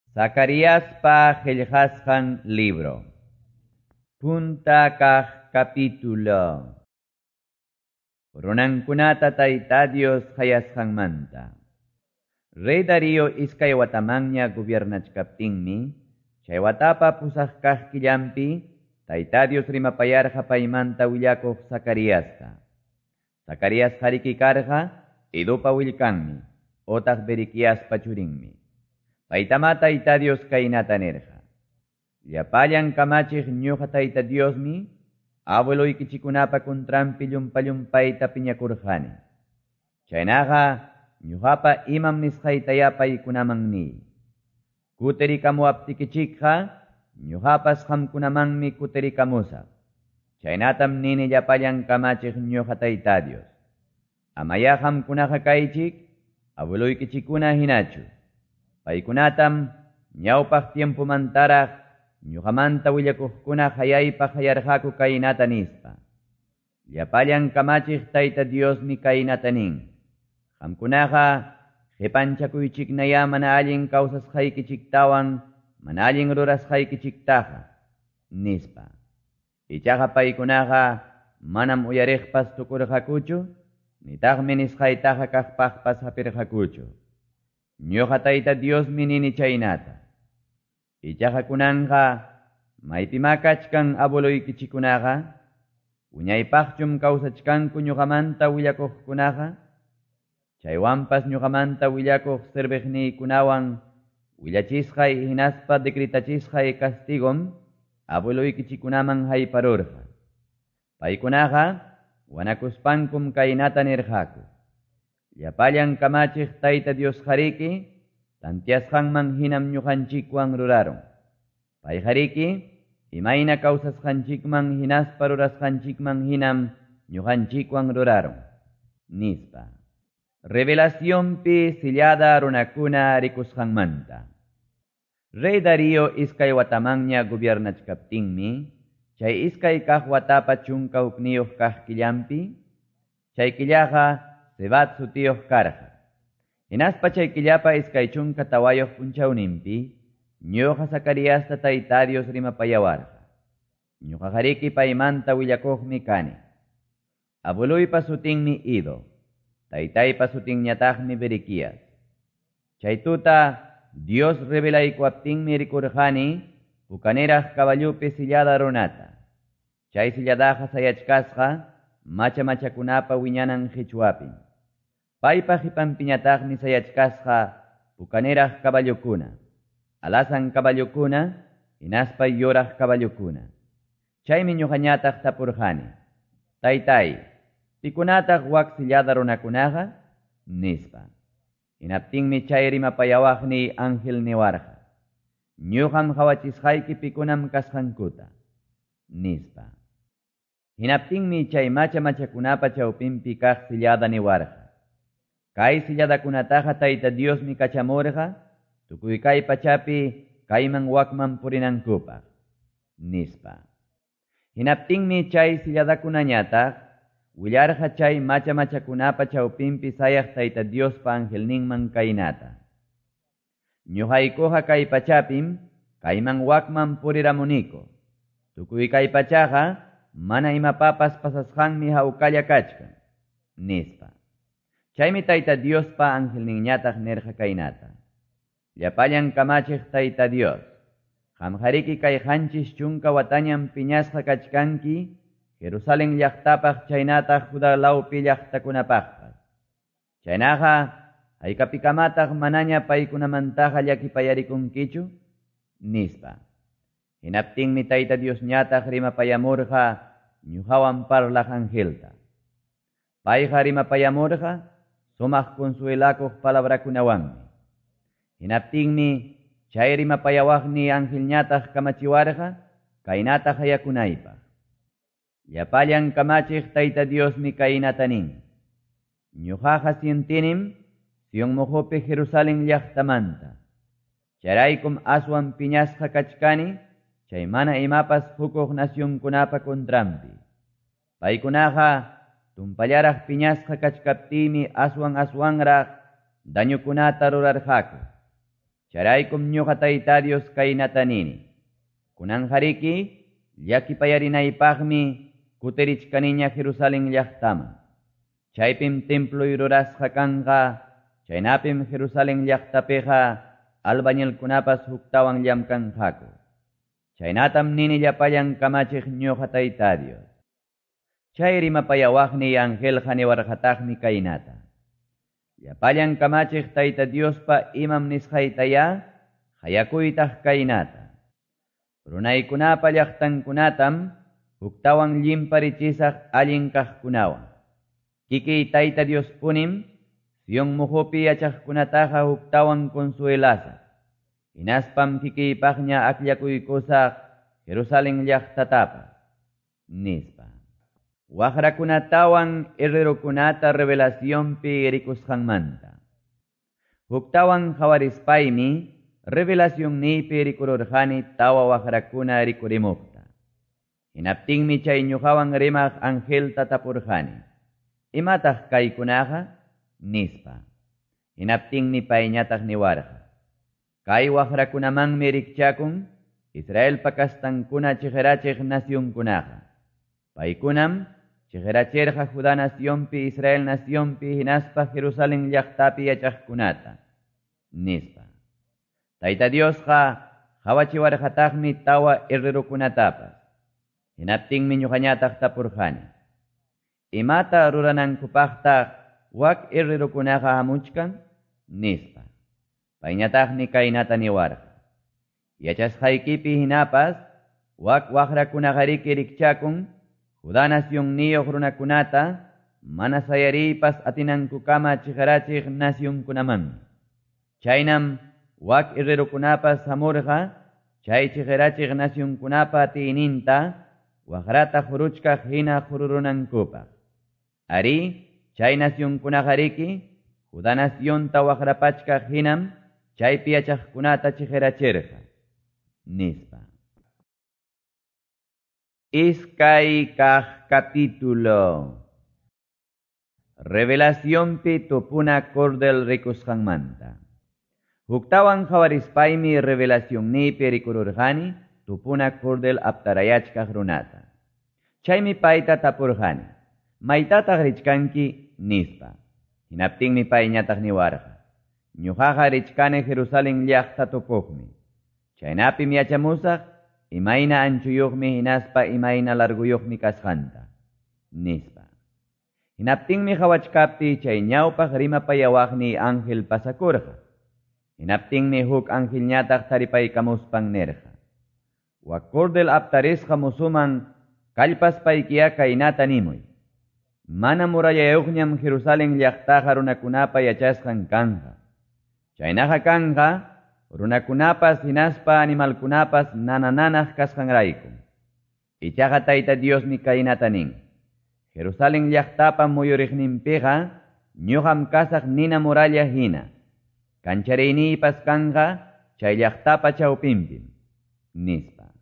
Zacaríaspa qillqasqan libro. Punta kaq capítulo. Runankunata Tayta Dios hayasqanmanta. Rey Darío iskay watamanña gobiernachkaptinmi, chay watapa pusaq kaq killampi, Tayta Dios rimapayarqa paymanta willakuq Zacaríasta. Zacarías qariki karqa, Idopa willkanmi, otaq Berequiaspa churinmi. Paytama Tayta Dios kaynata nirqa. Llapallan kamachiq ñuqa Tayta Diosmi, abueluykichikunapa kuntrampi llumpayta piñakurqani. Chaynaqa ñuqapa imam nisqaytaya paykunaman niy. Kutirikamuaptikichikqa, ñuqapas qamkunamanmi kutirikamusaq. Chaynatam nini llapallan kamachiq ñuqa Tayta Dios. Amaya qamkunaqa kaychik, abueluykichikuna hinachu. Paykunatam ñawpaq tiempomantaraq ñuqamanta willakuqkuna hayaypaq hayarqaku kaynata nispa. Llapallan kamachiq Tayta Diosmi kaynata nin. Qamkunaqa qipanchakuychiknaya mana allin kawsasqaykichiktawan mana allin rurasqaykichiktaqa nispa. Ichaqa paykunaqa manam uyariqpas tukurqakuchu, nitaqmi nisqaytaqa kaqpaqpas hapirqakuchu. Ñuqa Tayta Diosmi nini chaynata. Ichaqa kunanqa maypima kachkan abueluykichikunaqa, wiñaypaqchum kawsachkanku ñuqamanta willakuqkunaqa, chaywanpas ñuqamanta willakuq sirviqniykunawan willachisqay hinaspa decretachisqay castigom abueluykichikunaman hayparurqa. Paykunaqa wanakuspankum kaynata nirqaku. Llapallan kamachiq Tayta Dios qariki, tantiasqanman hinam ñuqanchikwan ruraron. Pay qariki, imayna kawsasqanchikman hinaspa rurasqanchikman hinam ñuqanchikwan ruraron. Nispa. Revelaciónpi sillada runakuna rikusqanmanta. Rey Darío iskay watamanña gobiernachkaptinmi, chay iskay kaq watapa chunka ukniyuq kaq killampi, chay killaqa Sebat sutiyuq karqa. Hinaspa chay killapa iskay chunka tawayuq punchawninpi, ñuqa Zacaríasta Tayta Dios rimapayawarqa. Ñuqa qariki paymanta willakuqmi kani. Abueluypa sutinmi Ido, Taytaypa sutinñataqmi Berequias. Chay tuta Dios revelaykuaptinmi rikurqani, pukaniraq kaballupi sillada runata. Chay silladaqa sayachkasqa, machakunapa wiñanan qhichwapin. Paypa qhipanpiñataqmi sayachkasqa pukaniraq kaballukuna, alasan kaballukuna, hinaspa yuraq kaballukuna. Chaymi ñuqañataq tapurqani. Taytay, pikunataq wak sillada runakunaqa? Nispa. Hinaptinmi chay rimapayawaqni ángel niwarqa. Ñuqam hawachisqayki pikunam kasqankuta. Nispa. Hinaptinmi chay machakunapa chawpinpi kaq sillada niwarqa. Kay silladakunataqa Tayta Diosmi kachamurqa, tukuy kay pachapi kayman wakman purinankupaq. Nispa. Hinaptinmi chay silladakunañataq, willarqa chay machakunapa chawpinpi sayaq Tayta Diospa angelninman kaynata. Ñuqaykuqa kay pachapim, kayman wakman puriramuniko. Tukuy kay pachaqa, mana imapapas pasasqanmi hawkalla kachkan. Nispa. Chaymi Tayta Diospa angelninñataq nirqa kaynata. Llapallan kamachiq Tayta Dios, qamqariki kay qanchis chunka watañam piñasqa kachkanki, Jerusalén llaqtapaq chaynataq Judá lawpi llaqtakunapaqpas. Chaynaqa, haykapikamataq manaña paykunamantaqa llakipayarikunkichu? Nispa. Hinaptinmi Tayta Diosñataq rimapayamurqa ñuqawan parlaq angelta. Payqa rimapayamurqa sumaq consuelakuq palabrakunawanmi. Hinaptinmi chay rimapayawaqni angelñataq kamachiwarqa kaynata hayakunaypaq. Llapallan kamachiq Tayta Diosmi kaynata nin. Ñuqaqa sientinim Sion muhupi Jerusalén llaqtamanta. Charaykum aswan piñasqa kachkani, chay mana imapas hukuq nasyunkunapa kontrampi. Paykunaqa tumpallaraq piñasqa kachkaptimi aswanraq dañukunata rurarqaku. Charaykum ñuqa Tayta Dios kaynata nini. Kunanjariki llakipayarinaypaqmi kuterichkaniña Jerusalén llaqtaman. Chaypim templo rurasqa kanqa, chaynapim Jerusalén llaqtapiqa albañilkunapas huktawan llamkanqaku. Chaynatam nini llapayan kamachiq ñuqa Tayta Dios. Chay rimapayawaqni angelqa niwarqataqmi kaynata. Llapayan kamachiq Tayta Diospa imam nisqaytaya hayakuytaq kaynata. Runaykunapa llaqtankunatam huktawan llimparichisaq allin kaqkunawan. Kiki Tayta Dios punim Sion muhupi yachaqkunataqa huktawan consuelasaq. Hinaspam kikipaqña aklakuykusaq Jerusalén llaqtatapas nispa. Waqrakunatawan herrerokunata revelacionpi rikusqanmanta. Huktawan qhawarispaymi revelacionnipi rikururqani tawa waqrakuna rikurimukta. Hinaptinmi chay ñuqawan rimaq angelta tapurqani. Imataq kaykunaqa? Nispa. Hinaptinmi payñataq niwarqa. Kay waqrakunamanmi rikchakun Israel pakastankuna chiherachiq nacionkunaqa. Paykunam chiherachirqa Judá nacionpi Israel nacionpi hinaspa Jerusalén llaqtapi yachaqkunata. Nispa. Tayta Diosqa hawachiwarqataqmi tawa herrerokunatapas. Hinaptinmi ñuqañataq tapurqani. Imata ruranankupaqtaq wak herrerokunaqa hamuchkan? Nispa. Payñataqmi kaynata niwarqa. Yachasqaykipi hinapas wak waqrakunaqa rikchakun Judá nacionniyuq runakunata mana sayaripas atinankukama chiherachiq nacionkunaman. Chaynam wak herrerokunapas hamurqa chay chiherachiq nacionkunapa atiininta waqrata huruchkaq hina hururunankupaq. Ari chay nacionkunaqa Judá nacionta waqrapachkaq hinam chaypi yachaqkunata chiherachirqa. Nispa. Iskay kaq capítulo. Revelacionpi tupuna kordel rikusqanmanta. Huktawan qhawarispaymi revelacionnipi rikururqani tupuna kordel aptarayachkaq runata. Chaymi payta tapurqani. Maytataq richkanki? Nispa. Hinaptinmi payñataq niwarqa. Ñuqaqa richkani Jerusalén llaqta tupuqmi. Chaynapim yachamusaq imayna anchuyuqmi hinaspa imayna larguyuqmi kasqanta. Nispa. Hinaptinmi qhawachkapti chay ñawpaq rimapayawaqni ángel pasakurqa. Hinaptinmi huk angelñataq taripaykamuspan nirqa. Wak kordel aptarisqa musuman kallpaspaykiya kaynata nimuy. Mana murallayuqñam Jerusalén llaqtaqa runakunapa yachasqan kanqa. Chaynaqa kanqa runakunapas hinaspa animalkunapas nanananaq kasqanrayku. Ichaqa Tayta Diosmi kaynata nin. Jerusalén llaqtapa muyuriqninpiqa ñuqam kasaq nina muralla hina. Kanchariynipas kanqa chay llaqtapa chawpinpim. Nispa.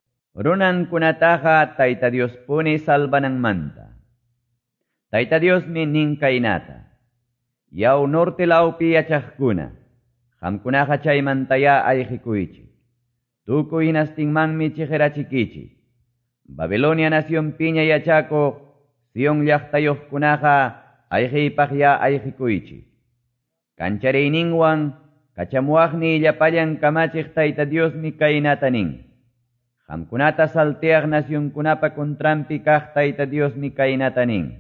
Runankunataqa Tayta Dios puni salvananmanta. Tayta Diosmi nin kaynata. Yaw norte lawpi yachaqkuna. Qamkunaqa chaymantaya ayqikuychik. Tukuy hinastinmanmi chiherachikichik. Babilonia nacionpiña yachakuq Sion llaqtayuqkunaqa ayqiypaqya ayqikuychik. Kanchariyninwan kachamuwaqni llapallan kamachiq Tayta Diosmi kaynata nin. Qamkunata salteaq nacionkunapa kontrampi kaq Tayta Diosmi kaynata nin.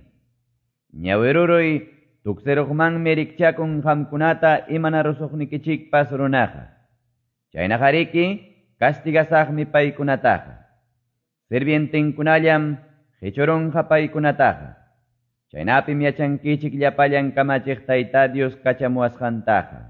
Ñawiruruy tukseruqmanmi rikchakun qamkunata imana rusuqnikichikpas runaqa. Chaynaqa castigasaqmi paykunataqa. Sirvientinkunallam hichurunqa paykunataqa. Chaynapim yachankichik llapallan kamachiq Tayta Dios kachamuwasqantaqa.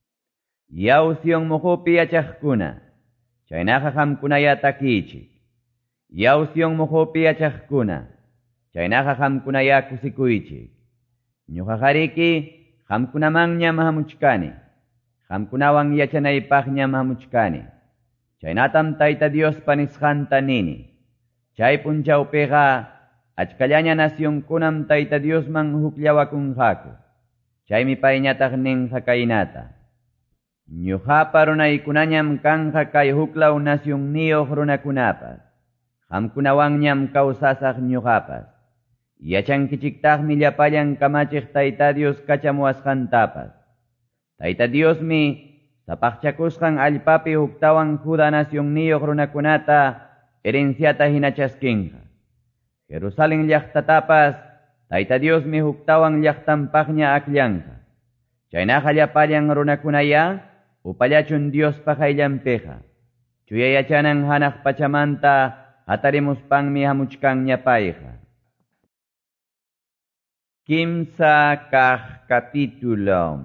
Yaw Sion muhupi yachaqkuna. Chaynaqa qamkunaya takichik. Yaw Sion muhupi yachaqkuna. Chaynaqa qamkunaya kusikuychik. Ñuqaqa qamkunamanñam hamuchkani. Qamkunawan yachanaypaqñam hamuchkani. Chaynatam Tayta Diospa nisqanta nini. Chay punchawpiqa achkallaña nacionkunam Tayta Diosman hukllawakunqaku. Chaymi payñataq ninqa kaynata. Ñuqapa runaykunañam kanja kay huklaw nasyunniyuq runakunapas. Qamkunawanñam kawsasaq ñuqapas. Yachankichiktaqmi llapallan kamachiq Tayta Dios kachamuwasqantapas. Tayta Diosmi sapaqchakusqan allpapi huktawan Juda nasyunniyuq runakunata herenciata hinachaskinqa. Jerusalén llaqtatapas Tayta Diosmi huktawan llaqtanpaqña akllanqa. Chaynaqa llapallan runakunaya upallachun Diospaq ayllanpiqa. Chuyayachanan hanaq pachamanta hatarimuspanmi hamuchkanñapayqa. Kimsa kaq capítulo.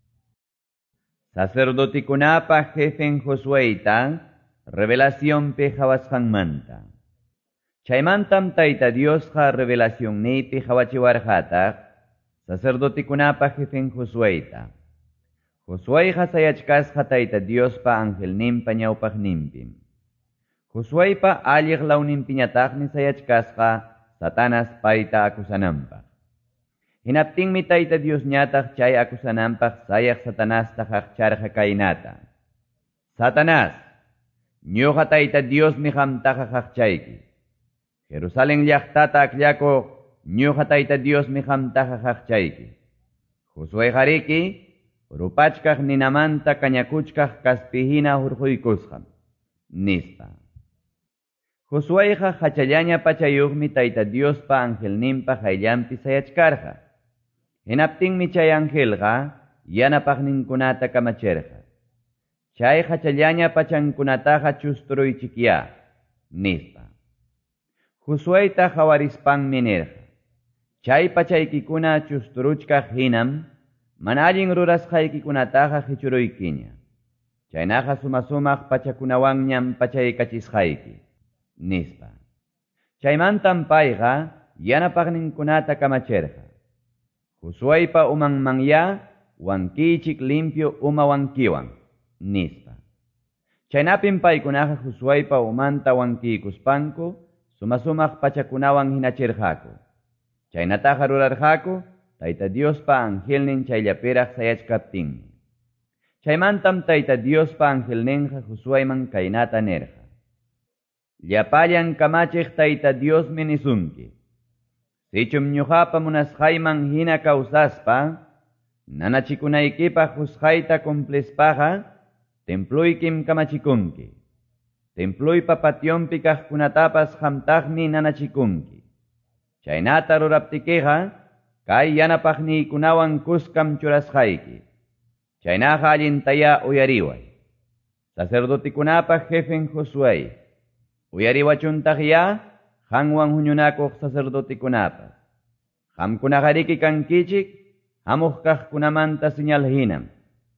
Sacerdotikunapa jefen Josueita revelacionpi hawasqanmanta. Chaymantam Tayta Diosqa revelacionnipi hawachiwarqataq sacerdotikunapa jefen Josueita. Josueqa sayachkasqa Tayta Diospa angelninpa ñawpaqninpim. Josuepa alliq lawninpiñataqmi sayachkasqa Satanas payta akusananpaq. Hinaptinmi Tayta Dios ñataq chay akusananpaq sayaq Satanasta haqcharqa kaynata. Satanás, ñuqa Tayta Diosmi qamtaqa haqchayki. Jerusalén llaqtata akllahu ñuqa Tayta Diosmi qamtaqa haqchayki. Josueqa riki rupachkaq ninamanta kañakuchkaq kaspihina hurquykusqam, nispa. Josueqa hachallaña pachayuqmi Tayta Diospa angelninpa hayllanpi sayachkarqa. Hinaptinmi chay angelqa yanapaqninkunata kamachirqa. Chay hachallaña pachankunataqa chusturuychikya, nispa. Josueita hawarispanmi nirqa. Chay pachaykikuna chusturuchkaq hinam mana allin rurasqaykikunataqa hichuruykiña. Chaynaqa sumasumaq pachakunawanñam pachaykachisqayki, nispa. Chaymantam payqa yanapaqninkunata kamachirqa. Josuepa umanmanya wankichik limpio uma wankiwan, nispa. Chaynapim paykunaqa Josuepa umanta wankikuspanku sumasumaq pachakunawan hinachirqaku. Chaynataqa rurarqaku Tayta Diospa angelnin chayllapiraq sayachkaptinmi. Chaymantam Tayta Diospa angelninqa Josueman kaynata nirqa. Llapallan kamachiq Tayta Diosmi nisunki. Sichum ñuqapa munasqayman hina kawsaspa, nanachikunaykipaq husqayta cumplispaqa, templuykim kamachikunki. Templuypa patyonpi kaqkunatapas qamtaqmi nanachikunki. Chaynata ruraptikiqa, kay yanapaqniykunawan kuskam churasqayki. Chaynaqa allintaya uyariway. Sacerdotikunapaq jefen Josué, uyariwachuntaq ya, qanwan huñunakuq sacerdotikunapas. Qamkunaqa riki kankichik, hamuq kaqkunamanta señal hinam.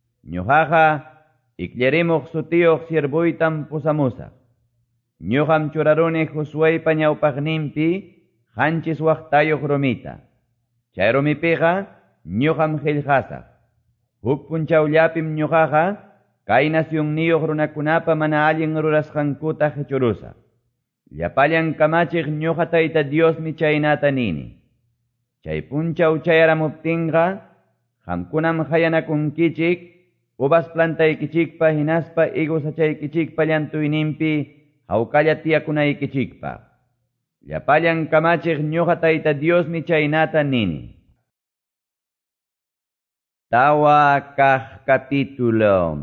Ñuqaqa ikllarimuq sutiyuq siervuytam pusamusaq. Ñuqam churaruni Josuepa ñawpaqninpi qanchis waqtayuq rumita. Chay rumipiqa ñuqam qillqasaq. Huk punchawllapim ñuqaqa kay nasyunniyuq runakunapa mana allin rurasqankuta hichurusaq. Llapallan kamachiq ñuqa Tayta Diosmi chaynata nini. Chay punchaw chayaramuptinqa, qamkunam hayanakunkichik, uvas plantaykichikpa hinaspa higo sachaykichikpa llantuyninpi hawkalla tiyakunaykichikpa. Llapallan kamachiq ñuqa Tayta Diosmi chaynata nini. Tawa kaq capítulo.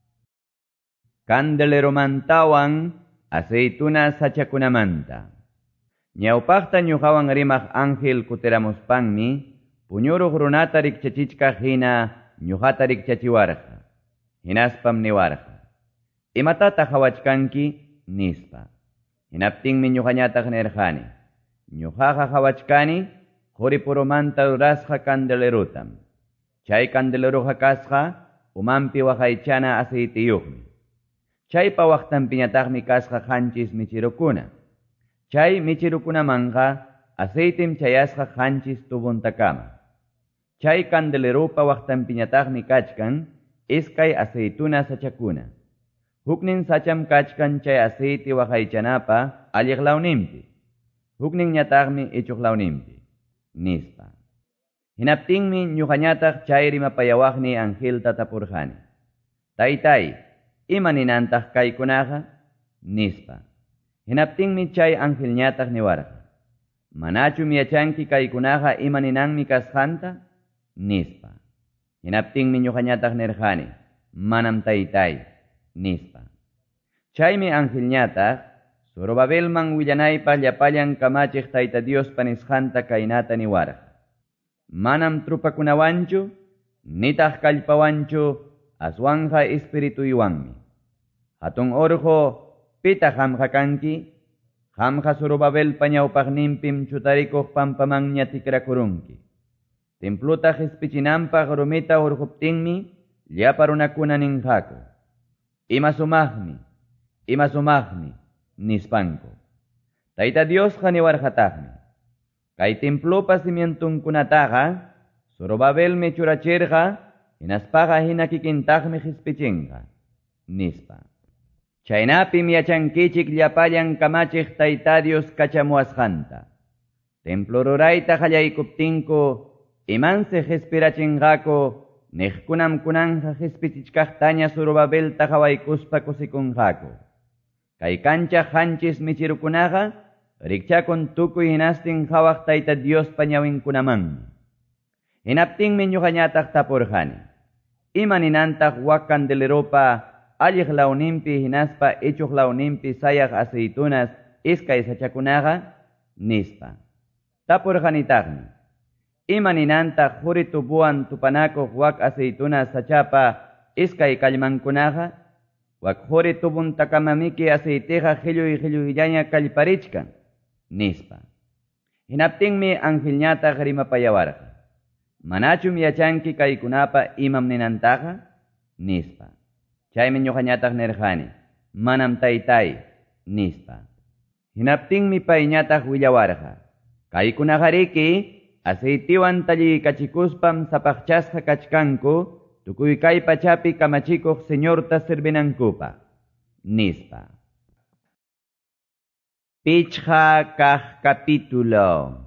Candeleromantawan aceituna sachakunamanta. Ñawpaqta ñuqawan rimaq ángel kutiramuspanmi, puñuruq runata rikchachichkaq hina ñuqata rikchachiwarqa. Hinaspam niwarqa. Imatata hawachkanki, nispa. Hinaptinmi ñuqañataq nirqani. Ñuqaqa hawachkani, quripurumanta rurasqa candelerutam. Chay candeleruqa kasqa, umanpi waqaychana aceitiyuqmi. Chaypa waqtanpiñataqmi kasqa qanchis michirukuna. Chay michirukunamanqa aceitem chayasqa qanchis tubuntakama. Chay candelerupa waqtanpiñataqmi kachkan iskay aceituna sachakuna. Huknin sacham kachkan chay aceite waqaychanapa alliq lawninpi. Huknin ñataqmi ichuq lawninpi, nispa. Hinaptinmi ñuqañataq chay rimapayawaqni angelta tapurqani. Taytay, imaninantaq kaykunaqa? Nispa. Hinaptinmi chay angelñataq niwarqa. Manachum yachanki kaykunaqa imaninanmi kasqanta? Nispa. Hinaptinmi ñuqañataq nirqani, manam taytay, nispa. Chaymi angelñataq Zorobabelman willanaypaq llapallan kamachiq Tayta Diospa nisqanta kaynata niwarqa. Manam trupakunawanchu, nitaq kallpawanchu, aswanja espirituywanmi. Hatun orjo, pita qamqa kanki? Qamqa Zorobabelpa ñawpaqninpim chutarikuq pampamanña tikrakurunki. Templutaq ispichinanpaq rumita hurquptinmi llapa runakuna ninqaku. Ima sumaqmi, nispanku. Tayta Diosqa niwarqataqmi. Kay templopa cimientunkunataqa Zorobabelmi churachirqa, hinaspaqa hina kikintaqmi hispichinqa, nispa. Chaynapim yachankichik llapallan kamachiq Tayta Dios kachamuasqanta. Templo rurayta qallaykuptinku, imansi hispirachinqaku, niqkunam kunanja hispichichkaqtaña Zorobabelta qawaykuspa kusikunqaku. Kay kanchaq hanchis michirukunaqa, rikchakun tukuy hinastin qawaq Tayta Diospa ñawinkunamanmi. Hinaptinmi ñuqañataq tapurqani. Imaninantaq wak candeleropa alliq lawninpi hinaspa ichuq lawninpi sayaq aceitunas iskay sachakunaqa? Nispa. Tapurqanitaqmi. Imaninantaq quri tupuwan tupanakuq wak aceitunas sachapa iskay kallmankunaqa? Wak quri tubuntakamamiki aceiteqa qilluyllaña kallparichkan, nispa. Hinaptinmi angelñataq rimapayawarqa. Manachum yachanki kaykunapa imam ninantaqa? Nispa. Chaymi ñuqañataq nirqani, manam taytay, nispa. Hinaptinmi payñataq willawarqa. Kaykunaqariki aceitiwan tallikachikuspam sapaqchasqa kachkanku, tukuy kay pachapi kamachikuq señorta sirvinankupa, nispa. Pichqa kaq capítulo.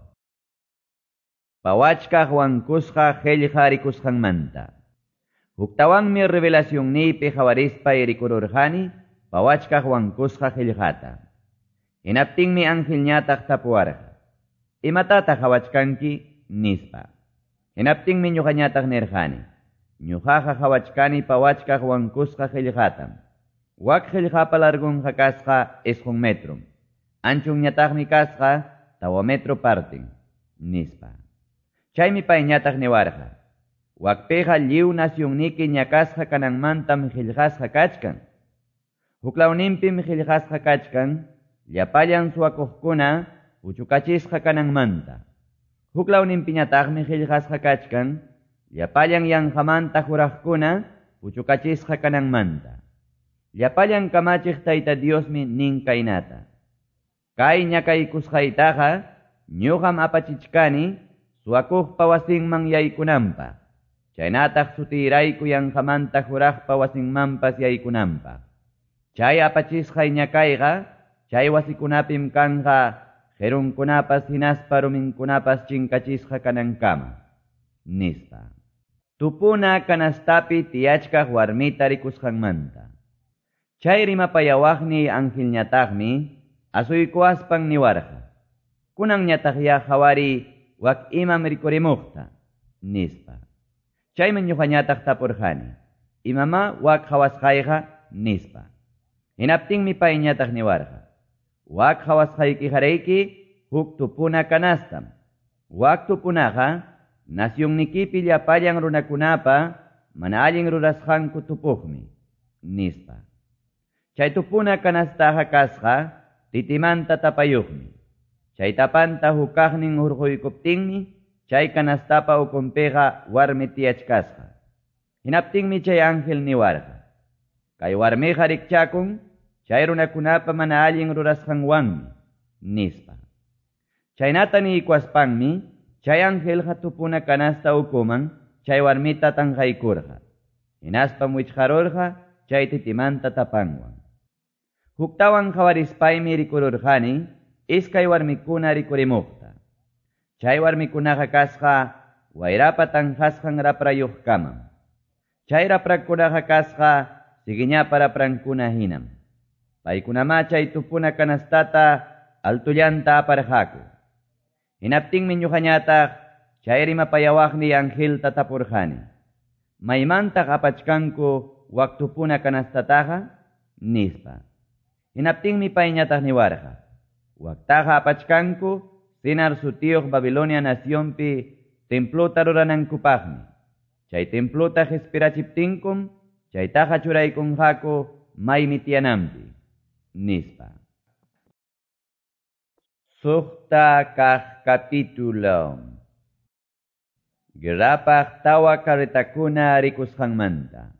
Pawachkaq wankusqa qillqa rikusqanmanta. Huktawanmi revelacionniypi qawarispa rikururqani, pawachkaq wankusqa qillqata. Hinaptinmi angelñataq tapuwarqa. Imatataq qawachkanki? Nispa. Hinaptinmi ñuqañataq nirqani. Ñuqaqa qawachkani pawachkaq wankusqa qillqatam. Wak qillqapa largunqa kasqa 1 metrum. Anchunñataqmi kasqa tawa metro partin, nispa. Chaymi payñataq niwarqa. Wakpiqa lliw nacionniki ñakasqa kananmantam qillqasqa kachkan. Huklawninpim qillqasqa kachkan, llapallan suwakuqkuna uchucachisqa kananmanta. Huklawninpiñataqmi qillqasqa kachkan, llapallan yanqamanta juraqkuna uchucachisqa kananmanta. Llapallan kamachiq Tayta Diosmi nin kaynata. Kay ñakaykusqaytaqa ñuqam apachichkani suwakuqpa wasinman yaykunanpaq. Chaynataq sutirayku yanqamanta juraqpa wasinmanpas yaykunanpaq. Chay apachisqay ñakayqa, chay wasikunapim kanqa qerunkunapas hinaspa ruminkunapas chinkachisqa kanankama, nispa. Tupuna kanastapi tiyachkaq warmita rikusqanmanta. Chay rimapayawaqni angelñataqmi asuykuaspan niwarqa. Kunanñataqya qhawari wak imam rikurimuqta, nispa. Chaymi ñuqañataq tapurqani. Imama wak qhawasqayqa, nispa. Hinaptinmi payñataq niwarqa. Wak qhawasqaykijarayki huk tupuna kanastam. Wak tupunaqa nacionnikipi llapallan runakunapa mana allin rurasqanku tupuqmi, nispa. Chay tupuna kanastaqa kasqa titimanta tapayuqmi. Chay tapanta hukaqnin hurquykuptinmi, chay kanastapa ukunpiqa warmi tiyachkasqa. Hinaptinmi chay ángel niwarqa. Kay warmiqa rikchakun, chay runakunapa mana allin rurasqanwanmi, nispa. Chaynata niykuaspanmi, chay angelqa tupuna kanasta ukuman, chay warmita tanqaykurqa. Hinaspam wichqarurqa, chay titimanta tapanwan. Huktawan qhawarispaymi rikururqani, iskay warmikuna rikurimuqta. Chay warmikunaqa kasqa wayrapa tanqasqan raprayuqkamam. Chay raprakunaqa kasqa sigiña para prankuna hinam. Paykunama chay tupuna kanastata altullanta aparjaku. Hinaptinmi ñuqañataq chayri mapayawaqni Ángel tatapurqani. Maymantaq apachkanku waktupuna kanastataqa nispa. Hinaptinmi payñataq niwarqa. Waktaqa apachkanku sinar sutiyuq Babilonia nacionpi templota ruranankupaqmi. Chay templota qespirachiptinkum chaytaqa churaykunqaku maymi tiyanampi nispa. Suqta kaq capítulo. Guerrapaq tawa karritakuna rikusqanmanta.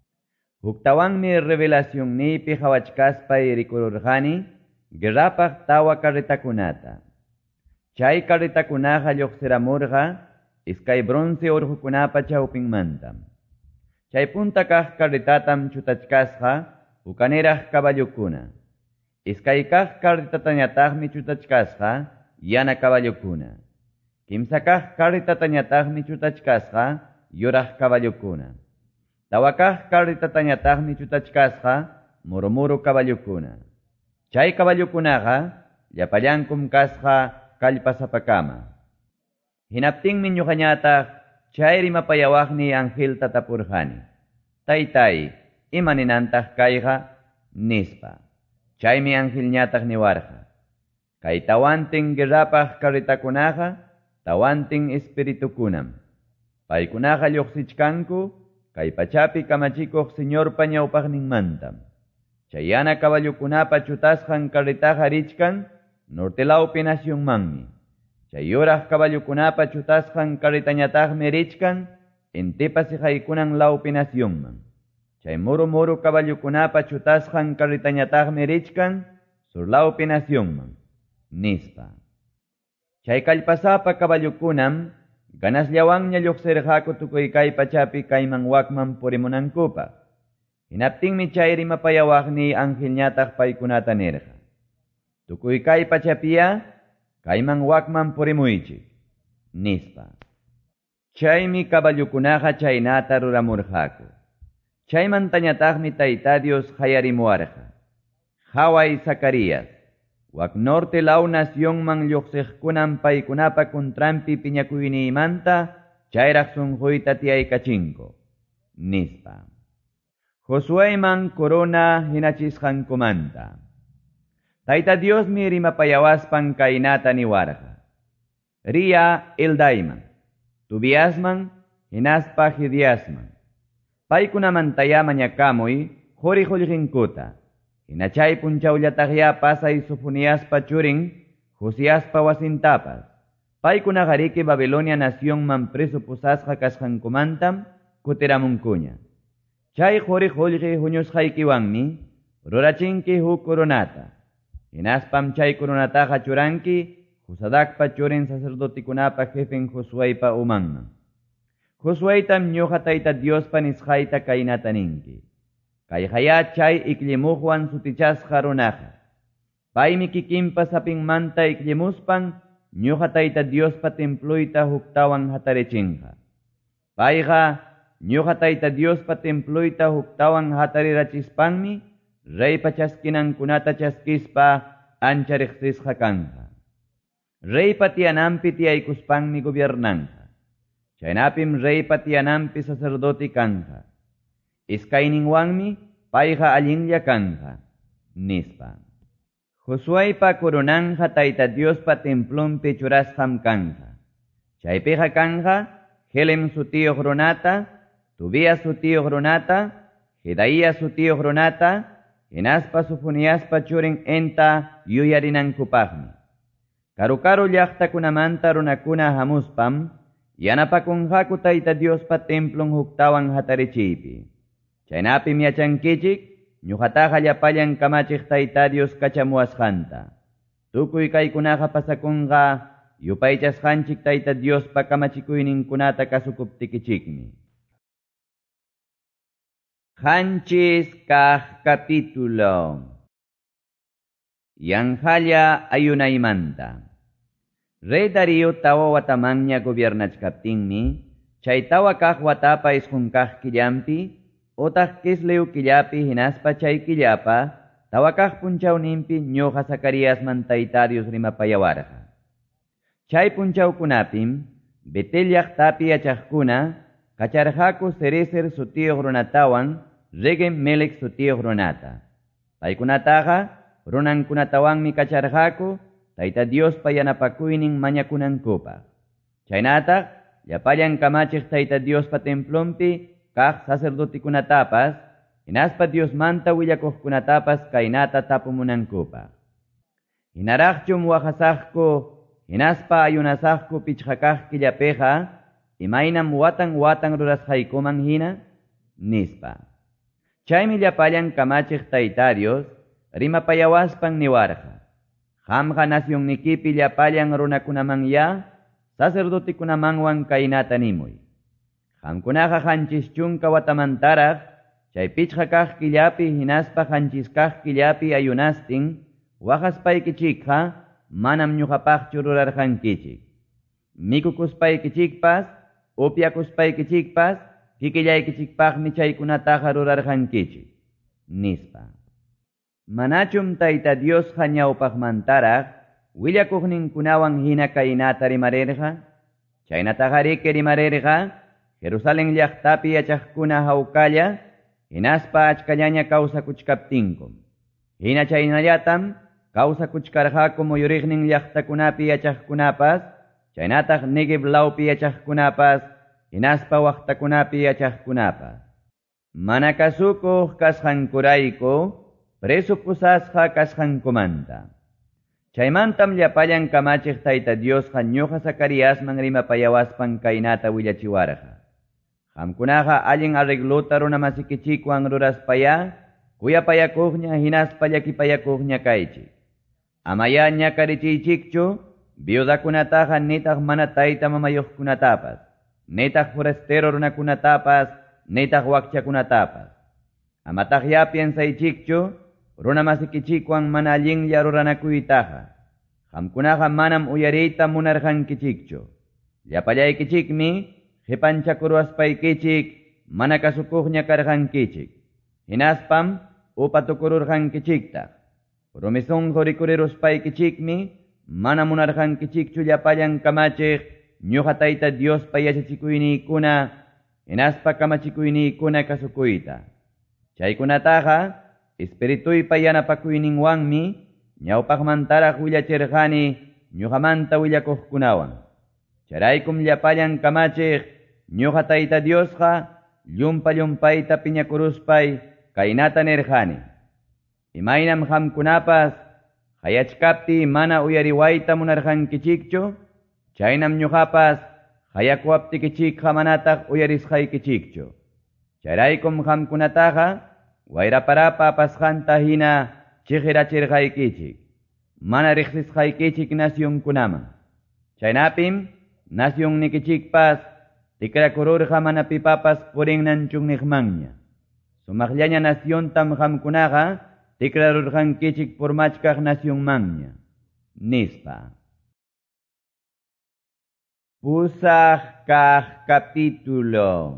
Huktawanmi revelacionnipi hawachkaspay rikururqani guerrapaq tawa karritakunata. Chay karritakunaqa lluqsiramurqa iskay bronce urqukunapa chawpinmanta. Chay punta kaq karritatam chutachkasqa ukaniraq caballukuna. Iskay kaq karritatañataqmi chutachkasqa yana caballukuna. Kimsa kaq karritatañataqmi chutachkasqa yuraq caballukuna. Tawa kaq karritatañataqmi chutachkasqa murumuru caballukuna. Chay caballukunaqa llapallankum kasqa kallpasapakama. Hinaptinmi ñuqañataq chayri mapayawaqni Ángel tatapurqani. Taytay, imaninantaq kayqa nispa. Chaymi Angelñataq niwarqa. Kay tawantin guerrapaq karritakunaqa tawantin espiritukunam. Paykunaqa lluqsichkanku kay pachapi kamachikuq Señorpa ñawpaqninmantam. Chay yana caballukunapa chutasqan karritaqa richkan nortelawpi nacionmanmi. Chay yuraq caballukunapa chutasqan karritañataqmi richkan intipa sijaykunan lawpi nacionman. Chay muru caballukunapa chutasqan karritañataqmi richkan sur lawpi nacionman nispa. Chay kallpasapa caballukunam ganasllawanña lluqsirqaku tukuy kay pachapi kayman wakman purimunankupaq. Hinaptinmi chayri mapayawaqni Angelñataq paykunata nirqa. Tukuy kay pachapiya kayman wakman purimuychik nispa. Chaymi caballukunaqa chaynata ruramurqaku. Chaymantañataqmi Tayta Dios hayarimuwarqa. Haway Zacarías, wak norte law nacionman lluqsiqkunan paykunapa kuntrampi piñakuyniymanta chayraq sunquyta tiyaykachinko nispa. Josuéman corona hinachisqankumanta. Tayta Diosmi rimapayawaspan kaynata niwarqa. Ria Eldayman, Tobiasman, hinaspa Gideasman. Paykunamantaya mañakamuy quri qullqinkuta. Hinachay punchawllataqya pasay Sofoniaspa churin Josiaspa wasintapas. Paykunaqa riki Babilonia nacionman preso pusasqa kasqankumantam kutiramunkuña. Chay quri qullqi huñusqaykiwanmi rurachinki huk coronata. Hinaspam chay coronataqa churanki Josadacpa churin sacerdotikunapa jefen Josuépa umanman. Josuétam ñuqa Tayta Diospa nisqayta kaynata ninki. Kayqaya chay ikllimuqwan sutichasqa runaqa. Paymi kikinpa sapinmanta ikllimuspan ñuqa Tayta Diospa templuyta huktawan hatarichinqa. Payqa ñuqa Tayta Diospa templuyta huktawan hatarirachispanmi reypa chaskinankunata chaskispa ancha riqsisqa kanqa. Reypa tiyanampi tiyaykuspanmi gobiernanqa. Chaynapim reypa tiyanampi sacerdoti kanqa. Iskayninwanmi payqa allinlla kanqa nispa. Josuépa coronanja Tayta Diospa templonpi churasqam kanqa. Chaypiqa kanqa Helem sutiyuq runata, Tobias sutiyuq runata, Jedaías sutiyuq runata, hinaspa Sofoniaspa churin enta yuyarinankupaqmi. Karu llaqtakunamanta runakuna hamuspam yanapakunqaku Tayta Diospa templon huktawan hatarichiypi. Chaynapim yachankichik ñuqataqa llapallan kamachiq Tayta Dios kachamuwasqanta. Tukuy kaykunaqa pasakunqa yupaychasqanchik Tayta Diospa kamachikuyninkunata kasukuptikichikmi. Qanchis kaq capítulo. Yanqalla ayunaymanta. Rey Darío tawa watamanña gobiernachkaptinmi, chay tawa kaq watapa isqun kaq killampi, Otaq kisleu killapi hinaspa chay killapa tawakaq punchawninpi ñuqa Zacariasman Tayta Dios rimapayawarqa. Chay punchawkunapim Betel llaqtapi yachaqkuna kacharqaku Cerecer sutiyuq runatawan Regem Melech sutiyuq runata. Paykunataqa runankunatawanmi kacharqaku Tayta Diospa yanapakuynin mañakunankupaq. Chaynataq llapallan kamachiq Tayta Diospa templompi kaq sacerdotikunatapas hinaspa Diosmanta willakuqkunatapas kaynata tapumunankupaq. Hinaraqchum waqasaqku hinaspa ayunasaqku pichqakaq killapiqa imaynam watan rurasqaykuman hina nispa. Chaymi llapallan kamachiq Tayta Dios rimapayawaspan niwarqa. Qamqa nasyonnikipi llapallan runakunamanya sacerdotikunamanwan kaynata nimuy. Qamkunaqa qanchis chunka watamantaraq chay pichqakaq killapi hinaspa qanchiskaq killapi ayunastin waqaspaykichikqa manam ñuqapaqchu rurarqankichik. Mikukuspaykichikpas upyakuspaykichikpas kikillaykichikpaqmi chaykunataqa rurarqankichik nispa. Manachum Tayta Diosqa ñawpaqmantaraq willakuqninkunawan hina kaynata rimarirqa? Chaynataqariki rimarirqa Jerusalén llaqtapi yachaqkuna hawkalla hinaspa achkallaña kawsakuchkaptinkum. Hina chaynallatam kawsakuchkarqaku muyuriqnin llaqtakunapi yachaqkunapas, chaynataq Negev lawpi yachaqkunapas, hinaspa waqtakunapi yachaqkunapas. Mana kasukuq kasqankurayku preso pusasqa kasqankumanta. Chaymantam llapallan kamachiq Tayta Diosqa ñuqa Zacariasman rimapayawaspan kaynata willachiwarqa. Qamkunaqa allin arregluta runamasikichikwan ruraspaya, kuyapayakuqña hinaspa llakipayakuqña kaychik. Amaya ñakarichiychikchu, viudakunataqa nitaq mana tayta mamayuqkunatapas, nitaq forastero runakunatapas, nitaq wakchakunatapas. Amataq ya piensaychikchu, runamasikichikwan mana allinlla ruranakuytaqa. Qamkunaqa manam uyariyta munarqankichikchu. Llapallaykichikmi qipanchakurwaspaykichik mana kasukuqña karqankichik. Hinaspam upatukururqankichiktaq. Rumisunqu rikuriruspaykichinmi mana munarqankichikchu llapallan kamachiq ñuqa Tayta Diospa yachachikuyniykuna hinaspa kamachikuyniykuna kasukuyta. Chaykunataqa Espirituypa yanapakuyninwanmi ñawpaqmantaraq willachirqani ñuqamanta willakuqkunawan. Charaykum llapallan kamachiq ñuqa Tayta Diosqa llumpayta piñakuruspay kaynata nirqani. Imaynam qamkunapas hayachkapti mana uyariwayta munarqankichikchu, chaynam ñuqapas hayakuwaptikichikqa manataq uyarisqaykichikchu. Chayraykum qamkunataqa wayraparapa pasqanta hina chiqirachirqaykichik. Mana riqsisqaykichik nasyunkunaman. Chaynapim nasyunnikichikpas tikrakururqa mana pipapas purinnanchukniqmanña. Sumaqllaña nasyuntam qamkunaqa tikrarurqankichik purmachkaq nasyunmanña nispa. Pusaq kaq capítulo.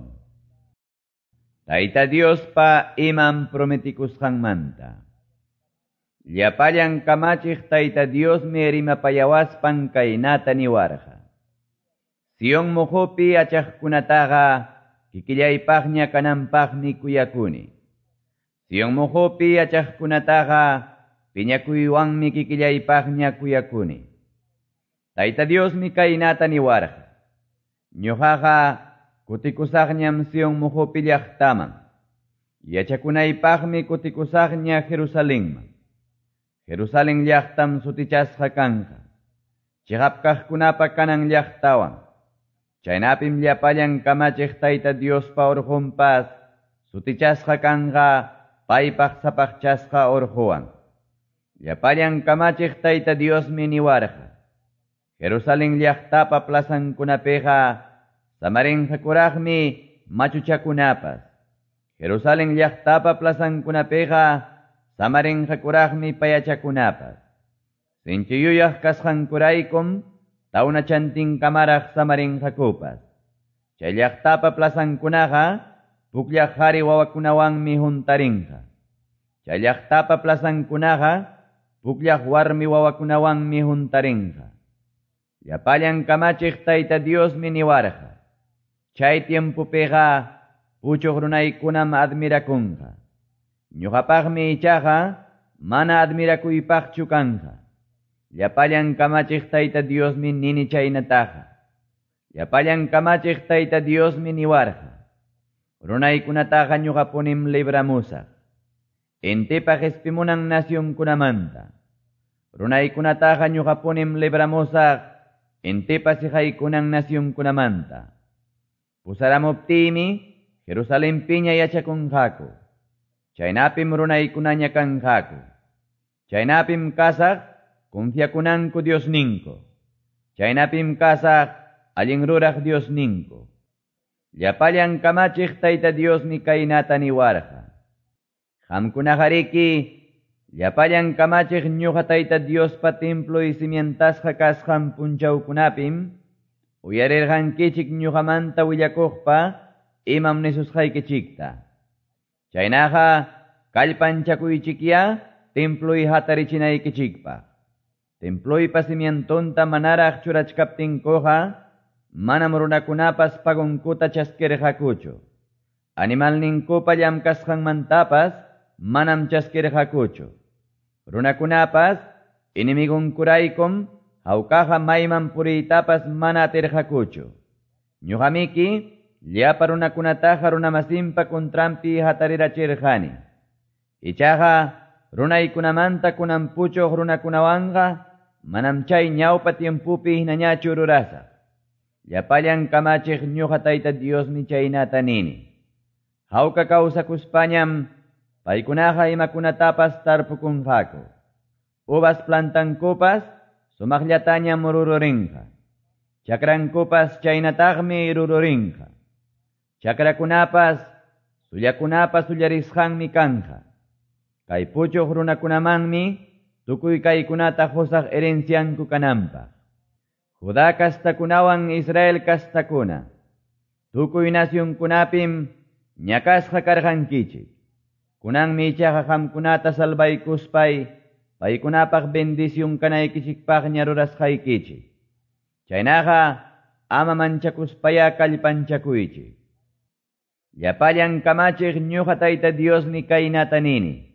Tayta Diospa iman prometikusqanmanta. Llapallan kamachiq Tayta Diosmi rimapayawaspan kaynata niwarqa. Sion muhupi achaqkunataqa kikillaypaqña kananpaqmi kuyakuni. Sion muhupi achaqkunataqa piñakuywanmi kikillaypaqña kuyakuni. Tayta Diosmi kaynata niwarqa. Ñuqaqa kutikusaqñam Sion muhupi llaqtaman. Yachakunaypaqmi kutikusaqña Jerusalenman. Jerusalén llaqtam sutichasqa kanqa. Chiqapkaqkunapa kanan llaqtawan. Chaynapim llapallan kamachiq Tayta Diospa urqunpas sutichasqa kanqa paypaq sapaqchasqa urquwan. Llapallan kamachiq Tayta Diosmi niwarqa. Jerusalén llaqtapa plasankunapiqa samarinqakuraqmi machuchakunapas. Jerusalén llaqtapa plasankunapiqa samarinqakuraqmi payachakunapas. Sinchiyuyaq kasqankuraykum tawnachantinkamaraq samarinqakupas. Chay llaqtapa plasankunaqa pukllaq qhari wawakunawanmi juntarinqa. Chay llaqtapa plasankunaqa pukllaq warmi wawakunawanmi juntarinqa. Llapallan kamachiq Tayta Diosmi niwarqa. Chay tiempupiqa puchuq runaykunam admirakunqa. Ñuqapaqmi ichaqa mana admirakuypaqchu kanqa. Llapallan kamachiq Tayta Diosmi nini chaynataqa. Llapallan kamachiq Tayta Diosmi niwarqa. Runaykunataqa ñuqapunim libramusaq. Intipaq ispimunan nasyunkunamanta. Runaykunataqa ñuqapunim libramusaq. Intipa sihaykunan nasyunkunamanta. Pusaramuptimi Jerusalempiña yachakunqaku. Chaynapim runaykunaña kanqaku. Chaynapim kasaq confiakunanku Diosninku. Chaynapim kasaq allin ruraq Diosninku. Llapallan kamachiq Tayta Diosmi kaynata niwarqa. Qamkunaqariki llapallan kamachiq ñuqa Tayta Diospa templo y simientasqa kasqan punchawkunapim uyarirqankichik ñuqamanta willakuqpa imam nisusqaykichikta. Chaynaqa kallpanchakuychikya temploy hatarichinaykichikpaq. Temploypa simientonta manaraq churachkaptinkuqa manam runakunapas pagunkuta chaskirqakuchu. Animalninkupa llamkasqanmantapas manam chaskirqakuchu. Runakunapas inimigunkuraykum hawkaqa mayman puriytapas mana atirqakuchu. Ñuqamiki llapa runakunataqa runamasinpa kontrampi hatarirachirqani. Ichaqa runaykunamanta kunanpuchuq runakunawanqa manam chay ñawpa tiempupi hinañachu rurasaq. Llapallan kamachiq ñuqa Tayta Diosmi chaynata nini. Hawka kawsakuspañam paykunaqa imakunatapas tarpukunqaku. Uvas plantankupas sumaqllatañam rururinqa. Chakrankupas chaynataqmi rururinqa. Chakrakunapas sullakunapas sullarisqanmi kanqa. Kay puchuq runakunamanmi tukuy kaykunata husaq herencianku kananpaq. Judá kastakunawan Israel kastakuna. Tukuy nasyunkunapim ñakasqa karqankichik. Kunanmi ichaqa qamkunata salvaykuspay paykunapaq bendición kanaykichikpaqña rurasqaykichik. Chaynaqa ama manchakuspaya kallpanchakuychik. Llapallan kamachiq ñuqa Tayta Diosmi kaynata nini.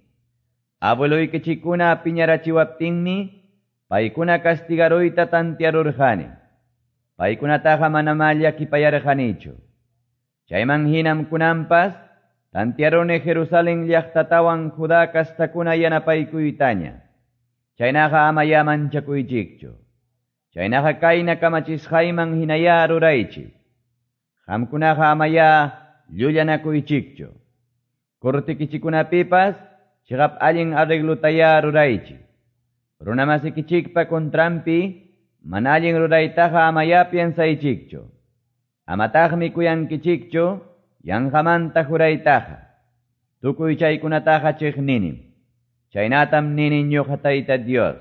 Abueluykichikuna piñarachiwaptinmi paykuna castigaruyta tantiarurqani. Paykunataqa manama llakipayarqanichu. Chayman hinam kunanpas tantiaruni Jerusalén llaqtatawan Judá kastakuna yanapaykuytaña. Chaynaqa amaya manchakuychikchu. Chaynaqa kayna kamachisqayman hinaya ruraychik. Qamkunaqa amaya llullanakuychikchu. Kurtikichikunapipas chiqap allin arreglutaya ruraychik. Runamasikichikpa kontrampi mana allin ruraytaqa amaya piensaychikchu. Amataqmi kuyankichikchu yanqamanta juraytaqa. Tukuy chaykunataqa chiqninim. Chaynatam nini ñuqa Tayta Dios.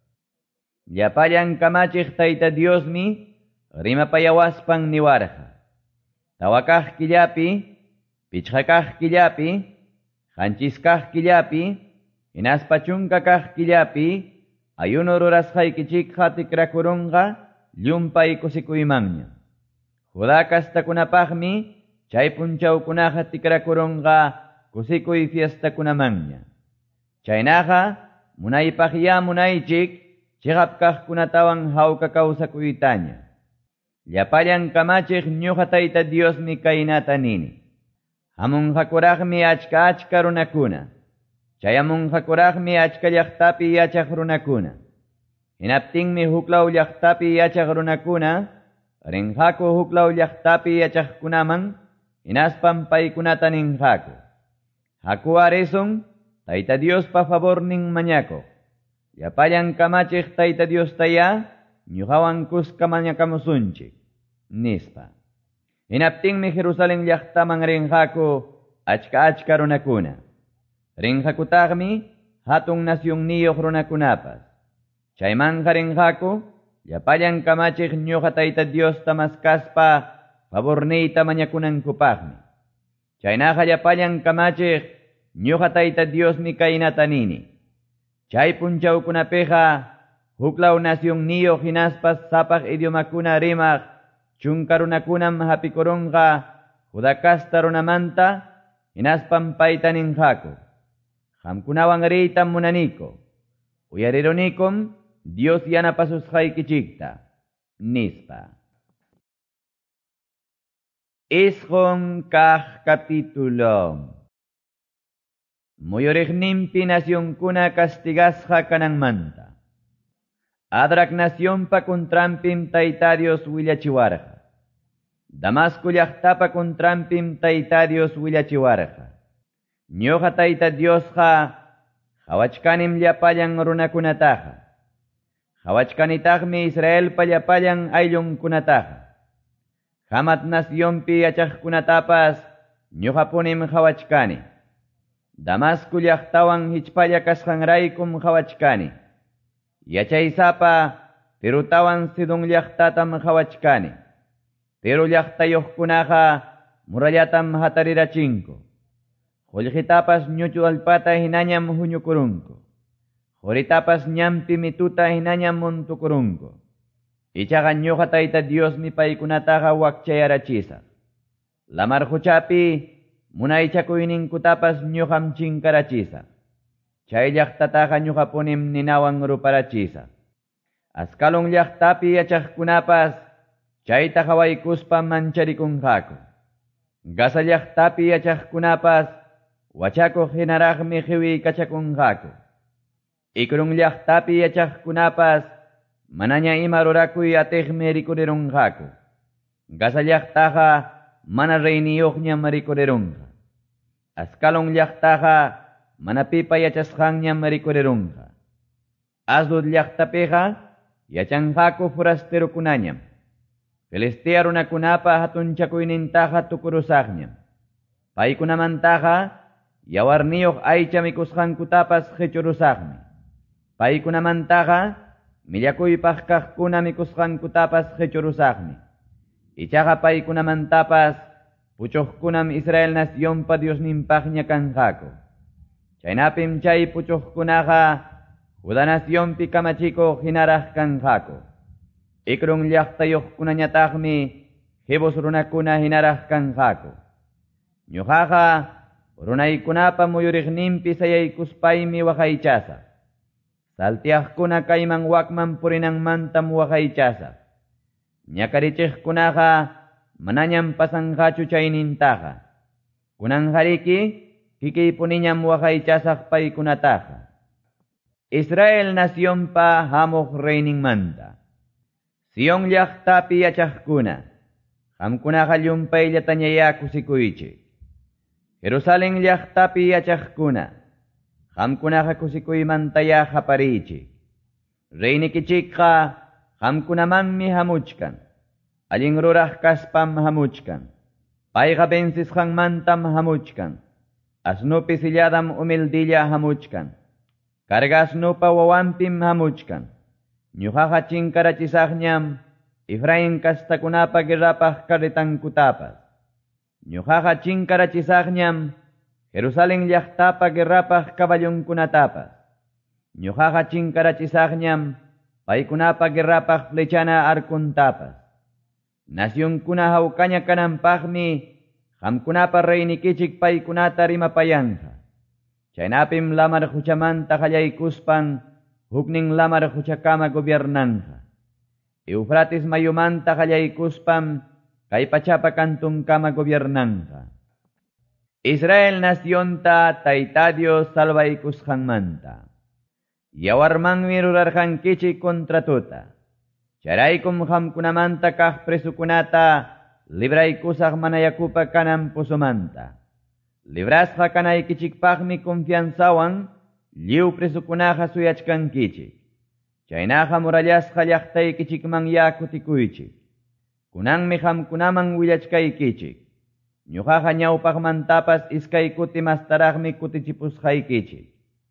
Llapallan kamachiq Tayta Diosmi rimapayawaspan niwarqa. Tawakaq killapi, pichqakaq killapi, qanchiskaq killapi, hinaspa chunka kaq killapi, ayuno rurasqaykichikqa tikrakurunqa llumpay kusikuymanña. Judá kastakunapaqmi chay punchawkunaqa tikrakurunqa kusikuy fiestakunamanña. Chaynaqa munaypaqya munaychik chiqap kaqkunatawan hawka kawsakuytaña. Llapallan kamachiq ñuqa Tayta Diosmi kaynata nini. Hamunqakuraqmi achka runakuna. Chayamunqakuraqmi achka llaqtapi yachaq runakuna. Hinaptinmi huklaw llaqtapi yachaq runakuna rinqaku huklaw llaqtapi yachaqkunaman hinaspam paykunata ninqaku. Haku'a risun Tayta Diospa favor nin mañakuq. Llapallan kamachiq Tayta Diostaya ñuqawan kuska mañakamusunchik nispa. Hinaptinmi Jerusalén llaqtaman rinqaku achka runakuna. Rinqakutaqmi hatun nasyunniyuq runakunapas. Chaymanqa rinqaku llapallan kamachiq ñuqa Tayta Diosta maskaspa favorniyta mañakunankupaqmi. Chaynaqa llapayan kamachiq ñuqa Tayta Diosmi kaynata nini. Chay punchawkunapiqa huklaw nasyonniyuq hinaspas sapaq idiomakuna rimaq chunka runakunam hapikurunqa Juda kasta runamanta hinaspam payta ninqaku. Qamkunawan riytam munaniku. Uyarirunikum Dios yanapasusqaykichikta nispa. Isqun kaq capítulo. Muyuriqninpi nacionkuna castigasqa kananmanta. Adrak nacionpa contrampim Tayta Dios willachiwarqa. Damasco llaqtapa contrampim Tayta Dios willachiwarqa. Ñuqa Tayta Diosqa hawachkanim llapallan runakunataqa. Hawachkanitaqmi Israelpa llapallan ayllunkunataqa. Hamat nacionpi yachaqkunatapas ñuqapunim hawachkani. Damasco llaqtawan hichpalla kasqanraykum hawachkani. Yachaysapa Tirutawan Sidon llaqtatam hawachkani. Tiru llaqtayuqkunaqa murallatam hatarirachinku. Qullqitapas ñuchu allpata hinañam huñukurunku. Quritapas ñampi mituta hinañam montukurunku. Ichaqa ñuqa Tayta Diosmi paykunataqa wakchayarachisaq. Lamar huchapi munaychakuyninkutapas ñuqam chinkarachisaq. Chay llaqtataqa ñuqapunim ninawan ruparachisaq. Askalon llaqtapi yachaqkunapas chayta hawaykuspa mancharikunqaku. Gasa llaqtapi yachaqkunapas wachakuq hinaraqmi hiwi kachakunqaku. Ikrun llaqtapi yachaqkunapas manaña ima rurakuy atiqmi rikurirunqaku. Gasa llaqtaqa mana reyniyuqñam rikurirunqa. Askalon llaqtaqa mana pipa yachasqanñam rikurirunqa. Asdod llaqtapiqa yachanqaku forasterukunañam. Filistia runakunapa hatunchakuynintaqa tukurusaqñam. Paykunamantaqa yawarniyuq aycha mikusqankutapas qhichurusaqmi. Paykunamantaqa millakuypaq kaqkuna mikusqankutapas qhichurusaqmi. Ichaqa paykunamantapas puchuqkunam Israel nacionpa Diosninpaqña kanqaku. Chaynapim chay puchuqkunaqa Juda nacionpi kamachikuq hinaraq kanqaku. Ikrun llaqtayuqkunañataqmi Jebus runakuna hinaraq kanqaku. Ñuqaqa runaykunapa muyuriqninpi sayaykuspaymi waqaychasaq. Saltiaqkuna kayman wakman purinanmantam waqaychasaq. Ñakarichiqkunaqa manañam pasanqachu chaynintaqa. Kunanqariki kikiypuniñam waqaychasaq paykunataqa. Israel nacionpa hamuq reyninmanta. Sion llaqtapi yachaqkuna. Qamkunaqa llumpayllata ñaya kusikuychik. Jerusalén llaqtapi yachaqkuna. Qamkunaqa kusikuymantaya qapariychik. Reynikichikqa qamkunamanmi hamuchkan. Allin ruraq kaspam hamuchkan. Payqa bensisqanmantam hamuchkan. Asnupi silladam humildilla hamuchkan. Kargasnupa wawampim hamuchkan. Ñuqaqa chinkarachisaqñam Efraín kastakunapa guerrapaq karritankutapas. Ñuqaqa chinkarachisaqñam Jerusalén llaqtapa guerrapaq kaballunkunatapas. Ñuqaqa chinkarachisaqñam paykunapa guerrapaq flechana arkuntapas. Nacionkuna hawkaña kananpaqmi qamkunapa reynikichik paykunata rimapayanqa. Chaynapim lamar huchamanta qallaykuspan huknin lamar huchakama gobiernanqa. Eufrates mayumanta qallaykuspam kay pachapa kantunkama gobiernanqa. Israel nacionta Tayta Dios salvaykusqanmanta. Yawarmanmi rurarqankichik kontratuta. Charaykum qamkunamanta kaq presukunata libraykusaq mana yakupa kanan pusumanta. Librasqa kanaykichikpaqmi confianzawan lliw presukunaqa suyachkankichik. Chaynaqa murallasqa llaqtaykichikman kutikuychik. Kunanmi qamkunaman willachkaykichik. Ñuqaqa ñawpaqmantapas iskay kuti mastaraqmi kutichipusqaykichik.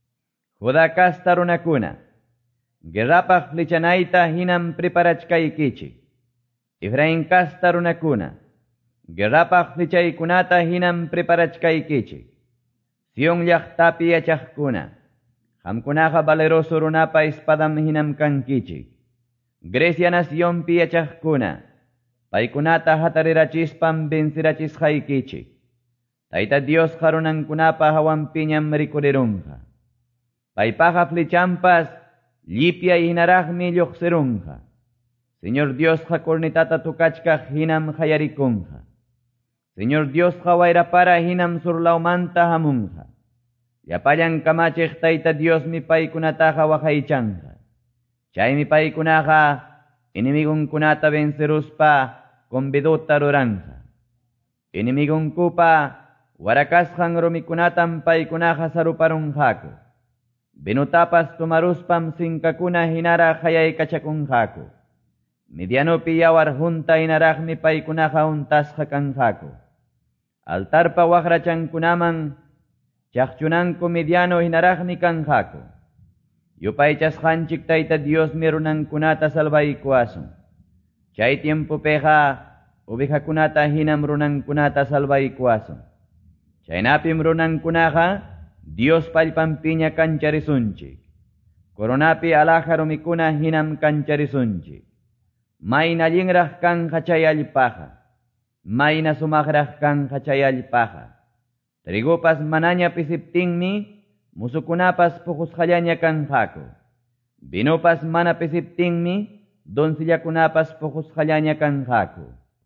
Juda kasta runakuna, guerrapaq flechanayta hinam preparachkaykichik. Efraín kasta runakuna, Guerrapaq flichaykunata hinam preparachkaykichik. Sion llaqtapi yachaqkuna. Qamkunaqa valeroso runapa espadam hinam kankichik. Grecia nacionpi yachaqkuna. Paykunata hatarirachispan vencerachisqaykichik. Tayta Dios runankunapa hawampiñam rikurerunqa. Paypaqa flechampas llipya hinaraqmi lluqsirunqa. Señor Dios cornetata tukachkaq hinam hayarikunqa. Señor Dios wayrapara hinam surlaumanta hamunqa. Yapallan kamachiq Tayta Dios mi paykunataqa waqaychanqa. Chaymi paykunaqa inimigunkunata venceruspa conviduta ruranqa. Inimigunkupa warakasqan rumikunatam paykunaqa saruparunqaku. Binutapas tumaruspam sinkakuna hinara hayaykachakunqaku. Medianupi yawar junta hinaraqmi paykunaqa untasqa kanqaku. Altarpa waqrachankunaman chaqchunanku mediano hinaraqmi kanqaku. Yupaychasqanchik Tayta Dios mi runankunata salvaykuasun. Chay tiempopiqa ovejakunata hinam runankunata salvaykuasun. Chaynapim runankunaqa Dios pallpampiña kancharisunchik. Coronapi alaja rumikuna hinam kancharisunchik. Mayna allinraq kanqa chay allpaqa. Mayna sumaqraq kanqa chay allpaqa. Trigupas manaña pisiptinmi musukunapas puqusqallaña kanqaku. Binupas mana pisiptinmi donsillakunapas puqusqallaña kanqaku.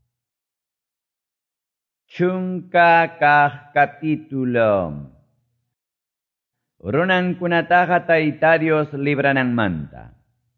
Chunka kaq capítulo. Runankunataqa Tayta Dios librananmanta.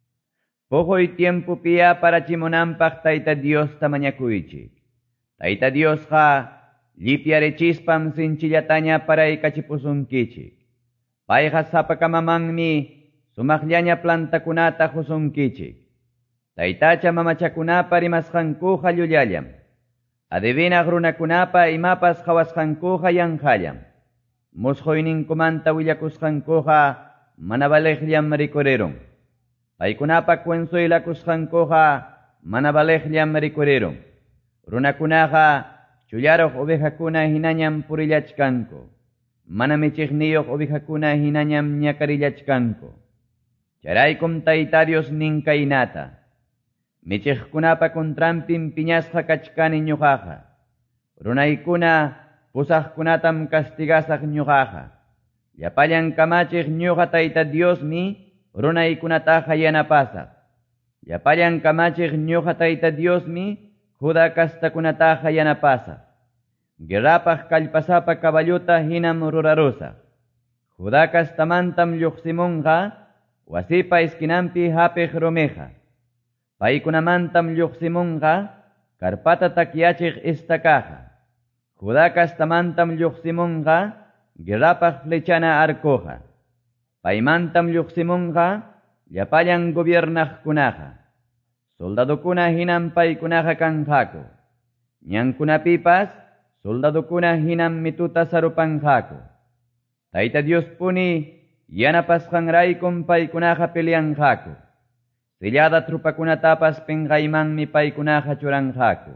Puquy tiempopiya parachimunanpaq Tayta Dios tamañakuychik. Tayta Diosqa llipyarichispam sinchillataña paraykachipusunkichik. Payqa sapakamamanmi sumaqllaña plantakunata husunkichik. Taytacha mamachakunapa rimasqankuqa llullallam. Adivinaq runakunapa imapas hawasqankuqa yanqallam. Musquyninkumanta willakusqankuqa mana valeqllam rikurerun. Paykunapa consuelakusqankuqa mana valeqllam rikurerun. Runakunaqa chullaruq ovejakuna hinañam purillachkanku. Mana michiqniyuq ovejakuna hinañam ñakarillachkanku. Charaykum Tayta Dios nin kaynata. Michiqkunapa contrampim piñasqa kachkani ñuqaqa. Runaykuna pusaqkunatam castigasaq ñuqaqa. Llapallan kamachiq ñuqa Tayta Diosmi runaykunataqa yanapasaq. Llapallan kamachiq ñuqa Tayta Diosmi Juda castakunataqa yanapasaq. Guerrapaq kallpasapa caballuta hinam rurarusaq. Juda castamantam lluqsimunqa wasipa esquinampi hapiq rumiqa. Paykunamantam lluqsimunqa karpata takyachiq istakaqa. Juda castamantam lluqsimunqa guerrapaq flechana arkuqa. Paymantam lluqsimunqa llapallan gobiernaqkunaqa. Soldadukuna hinam paykunaqa kanqaku. Ñankunapipas soldadukuna hinam mituta sarupanqaku. Tayta Dios puni yanapasqanraykum paykunaqa peleanqaku. Sillada trupakunatapas pinqaymanmi paykunaqa churanqaku.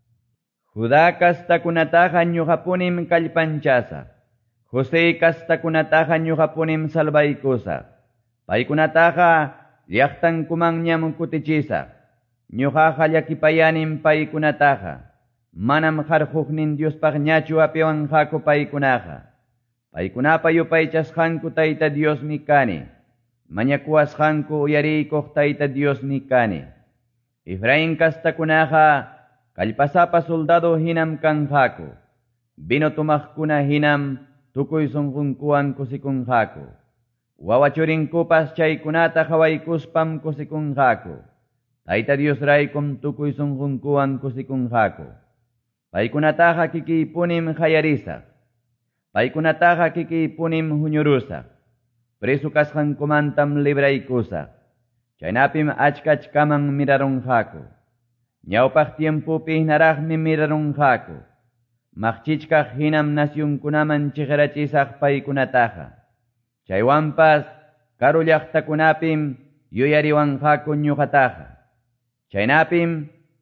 Juda castakunataqa ñuqapunim kallpanchasaq. José castakunataqa ñuqapunim salvaykusaq. Paykunataqa llaqtankumanñam kutichisaq. Ñuqaqa llakipayanim paykunataqa. Manam harhuqnin Diospaq ñachu apiwanqaku paykunaqa. Paykunapa yupaychasqanku Tayta Diosmi kani. Mañakuasqanku uyariykuq Tayta Diosmi kani. Efraín castakunaqa kallpasapa soldado hinam kanqaku. Bino tumaqkuna hinam tukuy sunqunkuwan kusikunqaku. Wawachurinkupas chaykunata hawaykuspam kusikunqaku. Tayta Dios raykum tukuy sunqunkuwan kusikunqaku. Paykunataqa kikiypunim hayarisaq. Paykunataqa kikiypunim huñurusaq. Preso kasqankumantam libraykusaq. Chaynapim achkachkaman mirarunqaku. Ñawpaq tiempopi hinaraqmi mirarunqaku. Maqchichkaq hinam nasyunkunaman chiqrachisaq paykunataqa. Chaywanpas karu llaqtakunapim yuyariwanqaku ñuqataqa. Chaynapim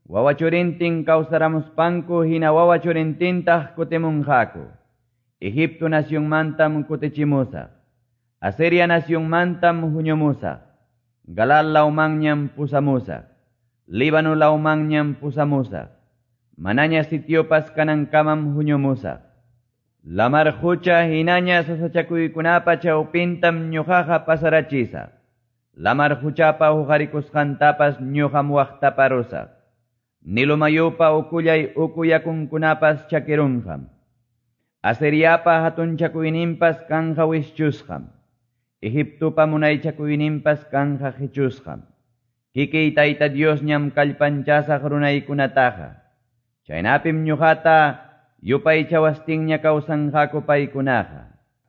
wawachurintin kawsaramuspanku hina wawachurintintaq kutimunqaku. Egipto nacionmantam kutichimusaq. Asiria nacionmantam huñumusaq. Galal laumanñam pusamusaq. Líbano laumanñam pusamusaq. Manaña sitiopas kanankamam huñumusaq. Lamar hucha hinaña sasachakuykunapa chawpintam ñuqaqa pasarachisaq. Lamar huchapa hukarikusqantapas ñuqam waqtapa rusaq. Nilumayupa ukullay ukuyakunkunapas chakirunqam. Asiriapa hatun chakuyninpas kanja wischusqam. Egiptopa munay chakuyninpas kanja hichusqam. Kiki Tayta Dios ñam kallpanchasaq runaykunataqa. Chaynapim ñuqata yupay chawastinña kawsanqaku paykunaqa.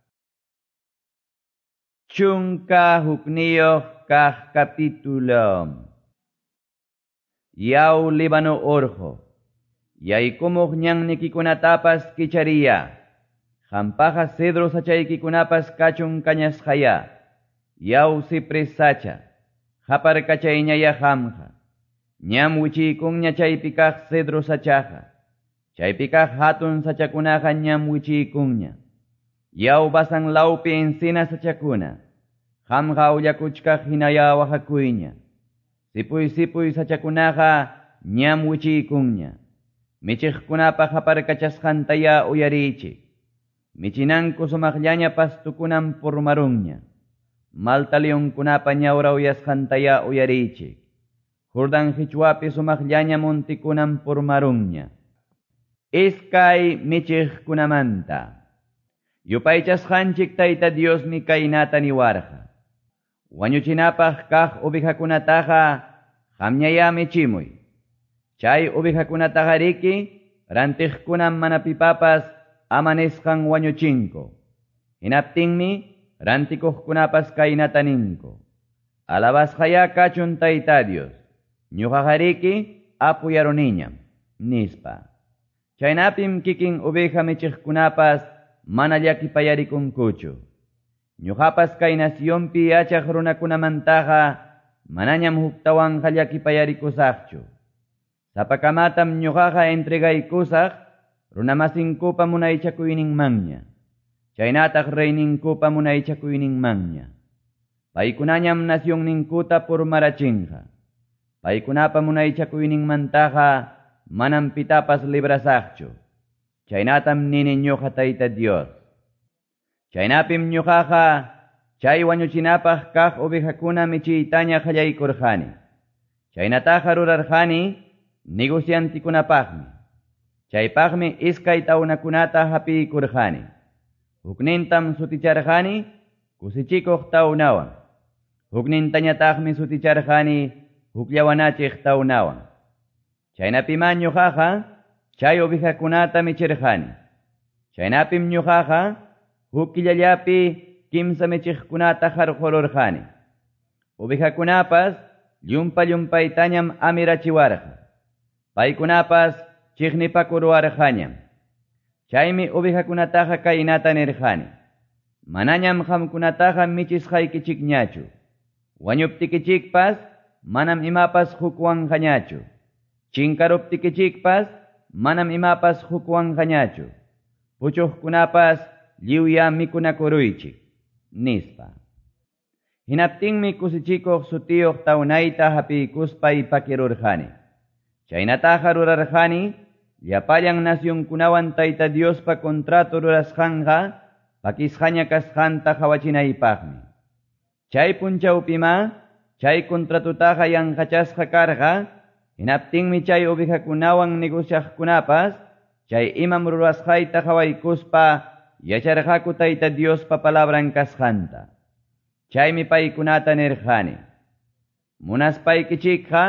Chunka hukniyuq kaq capítulo. Yaw Líbano orjo. Yaykumuq ñannikikunatapas kichariya. Qampaqa cedro sachaykikunapas kachun kañasqaya. Yaw cipres sacha. Qapar kachayñaya qamqa. Ñam wichiykunña chaypi kaq cedro sachaqa. Chaypi kaq hatun sachakunaqa ñam wichiykunña. Yaw basan lawpi encina sachakuna. Qamqa ullakuchkaq hinaya waqakuyña. Sipuy sachakunaqa ñam wichiykunña. Michiqkunapa qapar kachasqantaya uyarichik. Michinanku sumaqllaña pastukunan purmarunña. Malta leonkunapa ñawra uyasqantaya uyarichik. Jordan hichwapi sumaqllaña montikunan purmarunña. Iskay michiqkunamanta. Yupaychasqanchik Tayta Diosmi kaynata niwarqa. Wañuchinapaq kaq ovejakunataqa qamñaya michimuy. Chay ovejakunataqa riki rantiqkunan mana pipapas amanisqan wañuchinku. Hinaptinmi rantikuqkunapas kaynata ninku. Alabasqaya kachun Tayta Dios. Ñuqaqa riki apuyaruniñam nispa. Chaynapim kikin oveja michiqkunapas mana llakipayarikunkuchu. Ñuqapas kay nacionpi yachaq runakunamantaqa manañam huktawanqa llakipayarikusaqchu. Sapakamatam ñuqaqa entregaykusaq runamasinkupa munaychakuyninmanña. Chaynataq reyninkupa munaychakuyninmanña. Paykunañam nacionninkuta purmarachinqa. Paykunapa munaychakuyninmantaqa manam pitapas librasaqchu. Chaynatam nini ñuqa Tayta Dios. Chaynapim ñuqaqa chay wañuchinapaq kaq ovejakuna michiytaña qallaykurqani. Chaynataqa rurarqani negociantikunapaqmi. Chaypaqmi iskay tawnakunata hapiykurqani. Huknintam suticharqani kusichikuq tawnawan. Huknintañataqmi suticharqani hukllawanachiq tawnawan. Chaynapima ñuqaqa chay ovejakunata michirqani. Chaynapim ñuqaqa huk killallapi kimsa michiqkunata qarqururqani. Ovejakunapas llumpaytañam amirachiwarqa. Paykunapas chiqnipakurwarqañam. Chaymi ovejakunataqa kaynata nirqani. Manañam qamkunataqa michisqaykichikñachu. Wañuptikichikpas manam imapas hukwanqañachu. Chinkaruptikichikpas manam imapas hukwanqañachu. Puchuqkunapas lliwya mikunakuruychik nispa. Hinaptinmi kusichikuq sutiyuq tawnayta hapiykuspay pakirurqani. Chaynataqa rurarqani llapallan nacionkunawan Tayta Diospa kontratu rurasqanqa pakisqaña kasqanta qhawachinaypaqmi. Chay punchawpima chay kontratutaqa yanqachasqa karqa. Hinaptinmi chay ovejakunawan negociaqkunapas chay imam rurasqayta qhawaykuspa yacharqaku Tayta Diospa palabran kasqanta. Chaymi paykunata nirqani. Munaspaykichikqa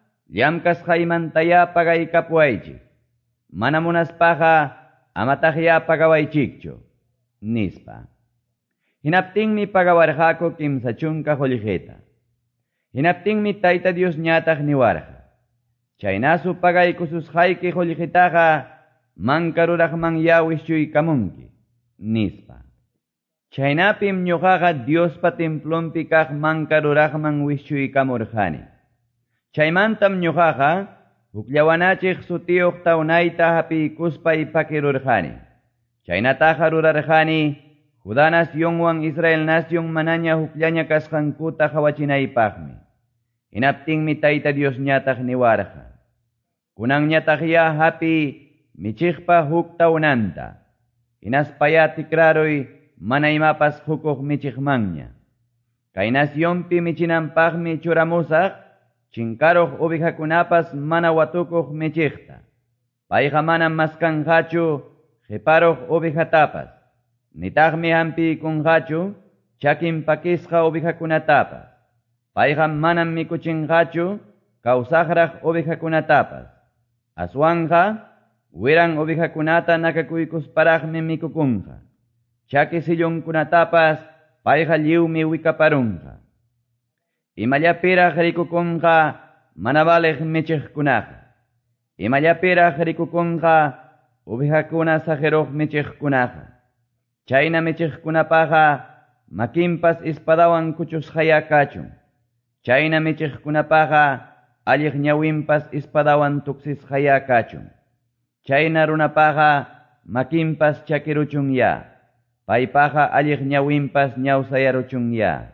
llamkasqaymantaya pagaykapuaychik. Mana munaspaqa amataqya pagawaychikchu nispa. Hinaptinmi pagawarqaku kimsa chunka qullqita. Hinaptinmi Tayta Dios ñataq niwarqa. Chaynasu pagaykususqayki qullqitaqa mankaruraqman wischuykaamunki nispa. Chaynapim ñuqaqa Diospa templonpi kaq mankaruraqman wischuykamurqani. Chaymantam ñuqaqa hukllawanachik sutiyuq tawnayta hapiykuspa ipakirurqani. Chaynataqa rurarqani Judá naciónwan Israel nación manaña hukllaña kasqankuta hawachinaypaqmi. Hinaptinmi Tayta Dios ñataq niwarqa. Kunanñataqya hapi michiqpa huk tawnanta. Hinaspaya tikraruy mana imapas hukuq michiqmanña. Kay naciónpi michinanpaqmi churamusaq chinkaruq ovejakunapas mana watukuq michiqta. Payqa manam maskanqachu qhiparuq ovejatapas. Nitaqmi hampiykunqachu chakin pakisqa ovejakunatapas. Payqa manam mikuchinqachu kawsaqraq ovejakunatapas. Aswanqa wiran ovejakunata nakakuykusparaqmi mikukunqa. Chaki sillunkunatapas payqa lliwmi wikaparunqa. Imallapiraq rikukunqa mana baliq michiqkunaqa. Imallapiraq rikukunqa ovejakuna saqiruq michiqkunaqa. Chayna michiqkunapaqa makinpas ispadawan kuchusqaya kachun. Chayna michiqkunapaqa alliq ñawinpas ispadawan tuksisqaya kachun. Chayna runapaqa makinpas chakiruchunya. Paypaqa alliq ñawinpas ñawsayaruchunya.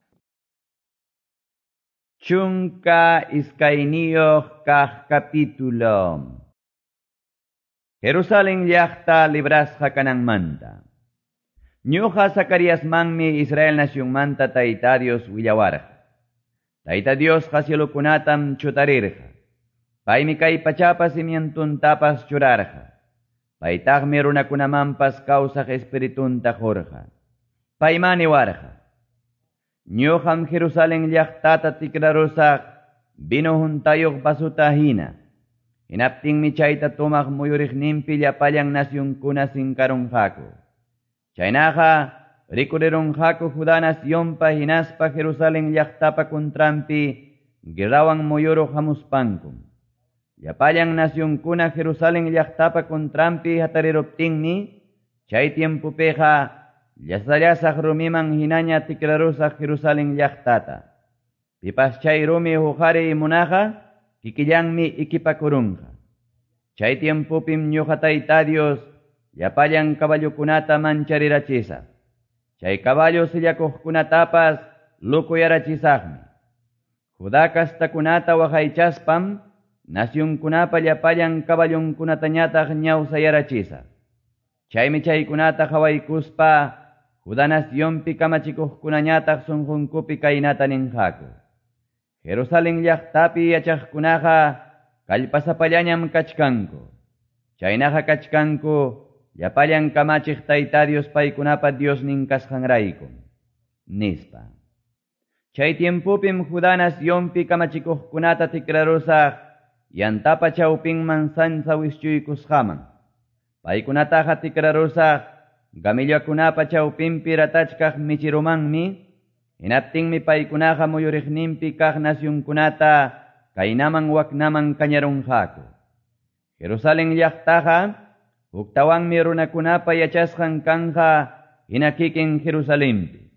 Chunka iskayniyuq kaq capítulo. Jerusalén llaqta librasqa kananmanta. Ñuqa Zacariasmanmi Israel nacionmanta Tayta Dios willawarqa. Tayta Dios cielukunatam chutarirqa. Paymi kay pachapa simientuntapas churarqa. Paytaqmi runakunamanpas kawsaq espiritunta qurqa. Paymani warqa. Ñuqam Jerusalén llaqtata tikrarusaq vino juntayuq basuta hina. Hinaptinmi chayta tumaq muyuriqninpi llapallan nacionkuna sinkarunqaku. Chaynaqa rikurirunqaku Judá nacionpa hinaspa Jerusalén llaqtapa kuntrampi guerrawan muyuruq hamuspankum. Llapallan nacionkuna Jerusalén llaqtapa kuntrampi hatariruptinmi chay tiempupiqa llasaq rumiman hinaña tikrarusaq Jerusalén llaqtata. Pipas chay rumi hukari munaqa kikillanmi ikipakurunqa. Chay tiempupim ñuqa Tayta Dios llapallan caballukunata mancharirachisaq. Chay caballo sillakuqkunatapas lukuyarachisaqmi. Judá kastakunata waqaychaspam nacionkunapa llapallan caballunkunatañataq ñawsayarachisaq. Chaymi chaykunata hawaykuspa Judá nacionpi kamachikuqkunañataq sunqunkupi kaynata ninqaku. Jerusalén llaqtapi yachaqkunaqa kallpasapallañam kachkanku. Chaynaqa kachkanku llapallan kamachiq Tayta Dios paykunapa Diosnin kasqanraykum. Nispa. Chay tiempupim Judá nacionpi kamachikuqkunata tikrarusaq yantapa chawpinman sansa wischuykusqaman. Paykunataqa tikrarusaq gamillakunapa chawpinpi ratachkaq michirumanmi. Hinaptinmi paykunaqa muyuriqninpi kaq nacionkunata kaynaman waknaman kañarunqaku. Jerusalén llaqtaqa huktawanmi runakunapa yachasqan kanqa hina kikin Jerusalénpi.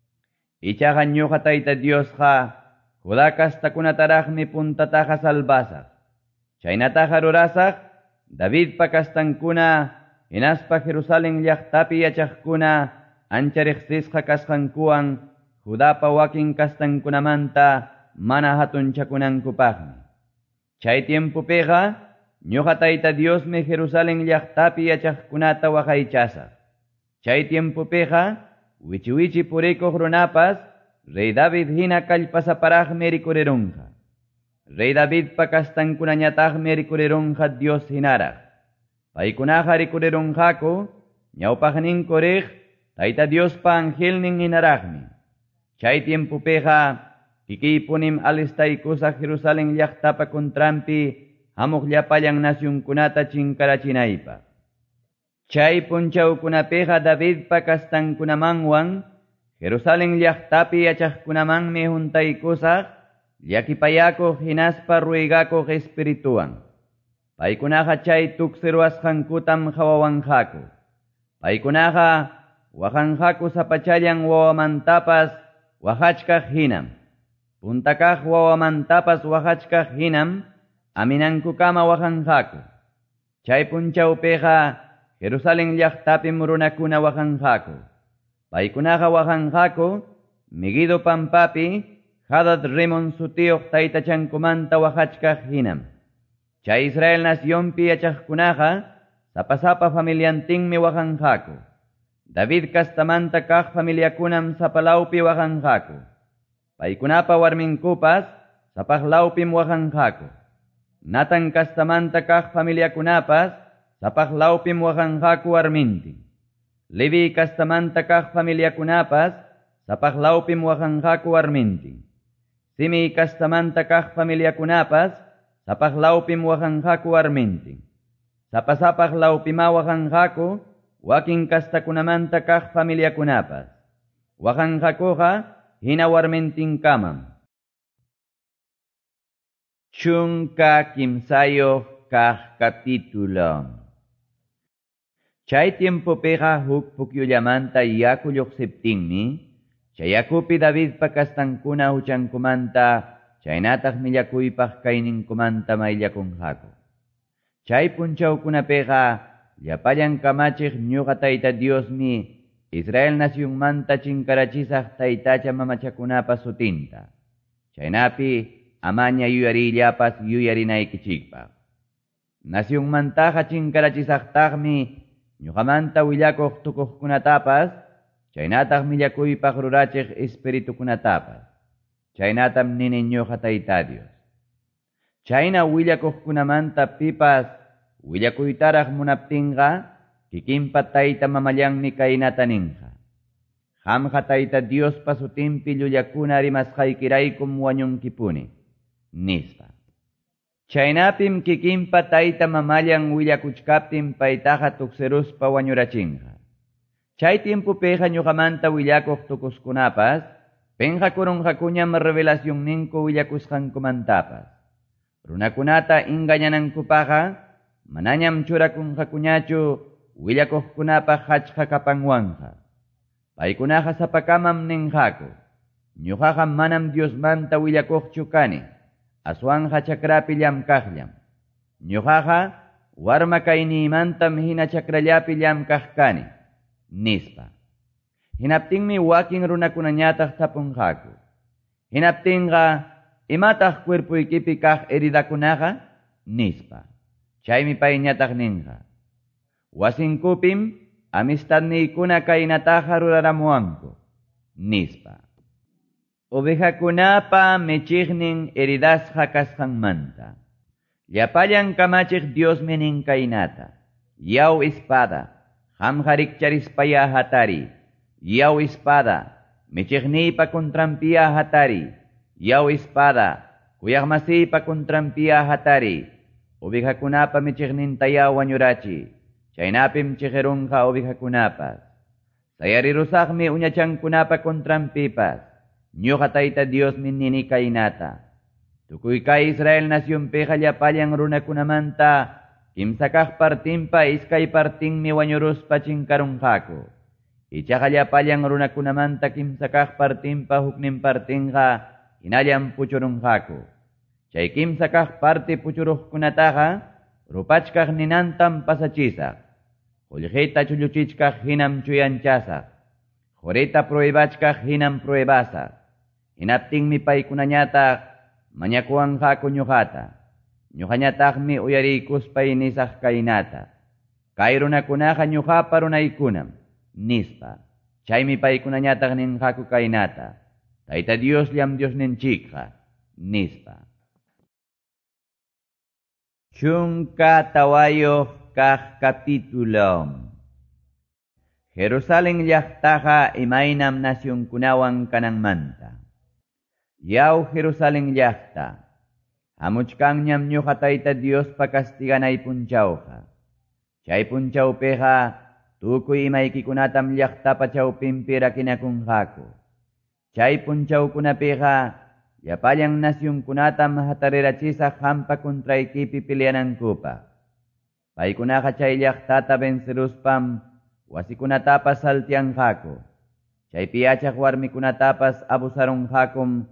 Ichaqa ñuqa Tayta Diosqa Judá kastakunataraqmi puntataqa salbasaq. Chaynataqa rurasaq Davidpa kastankuna hinaspa Jerusalén llaqtapi yachaqkuna ancha riqsisqa kasqankuwan Judapa wakin kastankunamanta mana hatunchakunankupaqmi. Chay tiempupiqa ñuqa Tayta Diosmi Jerusalén llaqtapi yachaqkunata waqaychasaq. Chay tiempupiqa wichi purikuq runapas Rey David hina kallpasaparaqmi rikurirunqa. Rey Davidpa kastankunañataqmi rikurirunqa Dios hinaraq. Paykunaqa rikurirunqaku ñawpaqninku riq Tayta Diospa angelnin hinaraqmi. Chay tiempupiqa kikiypunim alistaykusaq Jerusalén llaqtapa kuntrampi hamuq llapallan nacionkunata chinkarachinaypaq. Chay punchawkunapiqa Davidpa kastankunamanwan Jerusalén llaqtapi yachaqkunamanmi juntaykusaq llakipayakuq hinaspa ruigakuq espirituwan. Paykunaqa chay tuksiruasqankutam hawawanqaku. Paykunaqa wahanqaku sapachallan wawamantapas wahachkaq hinam. Puntakaq wawamantapas wahachkaq hinam Aminankukama wajanjaku. Chay punchawpiqa Jerusalén llaqtapim runakuna wajanjaku. Paykunaqa wajanjaku Megido pampapi Hadad Rimon sutiyuq taytachankumanta wajachkaq hinam. Chay Israel nacionpi yachaqkunaqa sapa familiantinmi wajanjaku. David kastamanta kaq familiakunam sapalawpi wajanjaku. Paykunapa warminkupas sapaqlawpim wajanjaku. Natan kastamanta kaq familiakunapas sapaqlawpim wajanjaku warmintin. Levi kastamanta kaq familiakunapas sapaqlawpim wajanjaku warmintin. Simi kastamanta kaq familiakunapas sapaqlawpim wajanjaku warmintin. Sapaqlawpima wajanjaku wakin kastakunamanta kaq familiakunapas. Wajanjakuqa hina warmintinkamam. Chunka kimsayo kaq capítulo. Chay tiempopiqa huk pukyullamanta yaku lluqsiptinmi, chay yakupi David pakastankuna huchankumanta, chaynataq millakuypaq kayninkumanta mayllakunjaku. Chay punchawkunapiqa llapallan kamachiq ñuqa Tayta Diosmi Israel nacionmanta chinkarachisaq taytacha mamachakunapa sutinta. Chaynapi amaña yuyarillapas yuyarinaykichikpaq. Nacionmantaqa chinkarachisaqtaqmi ñuqamanta willakuq tukuqkunatapas, chaynataq millakuypaq rurachiq espiritukunatapas. Chaynatam nini ñuqa Tayta Dios. Chayna willakuqkunamanta pipas willakuytaraq munaptinqa, kikinpa tayta mamallanmi kaynata ninqa. Qamqa Tayta Diospa sutinpi llullakuna rimasqaykiraykum wañunkipuni, nispa. Chaynapim kikinpa tayta mamallan willakuchkaptin paytaqa tuksiruspa wañurachinqa. Chay tiempopiqa ñuqamanta willakuq tukuskunapas, penqakurunqakuñam revelación ninku willakusqankumantapas. Runakunata engañanankupaqa, manañam churakunqakuñachu willakuqkunapaq hachqa kapanwanqa. Paykunaqa sapakamam ninqaku. Ñuqaqa manam Diosmanta willakuqchu kani. Aswanja chakrapi llamkaqllam. Ñuqaqa warma kayniymantam hina chakrallapi llamkaq kani, nispa. Hinaptinmi wakin runakunañataq tapunqaku. Hinaptinqa imataq cuerpuykipi kaq heridakunaqa, nispa. Chaymi payñataq ninqa. Wasinkupim amistadniykuna kaynataqa ruraramuwanku, nispa. Ovejakunapa mechiqnin heridasqa kasqanmanta. Llapallan kamachiq Diosmi nin kaynata. Yaw espada, qamqa rikcharispaya hatari. Yaw espada, mechiqniypa contrampiya hatari. Yaw espada, kuyaqmasiypa contrampiya hatari. Ovejakunapa mechiqnintaya wañurachi. Chaynapim chiqirunqa ovejakunapas. Sayarirusaqmi uñachankunapa contrampipas. Ñuqa Tayta Diosmi nini kaynata. Tukuy kay Israel nacionpiqa llapallan runakunamanta kimsa kaq partinpa iskay partinmi wañuruspa chinkarunqaku. Ichaqa llapallan runakunamanta kimsa kaq partinpa huknin partinqa hinallan puchurunqaku. Chay kimsa kaq parti puchuruqkunataqa rupachkaq ninantam pasachisaq. Qullqita chulluchichkaq hinam chuyanchasaq. Qurita pruebachkaq hinam pruebasaq. Hinaptinmi paykunañataq mañakuwanqaku ñuqata. Ñuqañataqmi uyariykuspay nisaq kaynata. Kay runakunaqa ñuqapa runaykunam, nispa. Chaymi paykunañataq ninqaku kaynata. Tayta Diosllam Diosninchikqa, nispa. Chunka tawayoq kaq capítulo. Jerusalén llaqtaqa imaynam nacionkunawan kananmanta. Yaw Jerusalén llaqta, hamuchkanñam ñuqa Tayta Diospa castiganay punchawqa. Chay punchawpiqa tukuy imaykikunatam llaqtapa chawpinpi rakinakunqaku. Chay punchawkunapiqa llapallan nacionkunatam hatarirachisaq hampa kontraykipi peleanankupaq. Paykunaqa chay llaqtata venceruspam wasikunatapas saltianqaku. Chaypi yachaq warmikunatapas abusarunqakum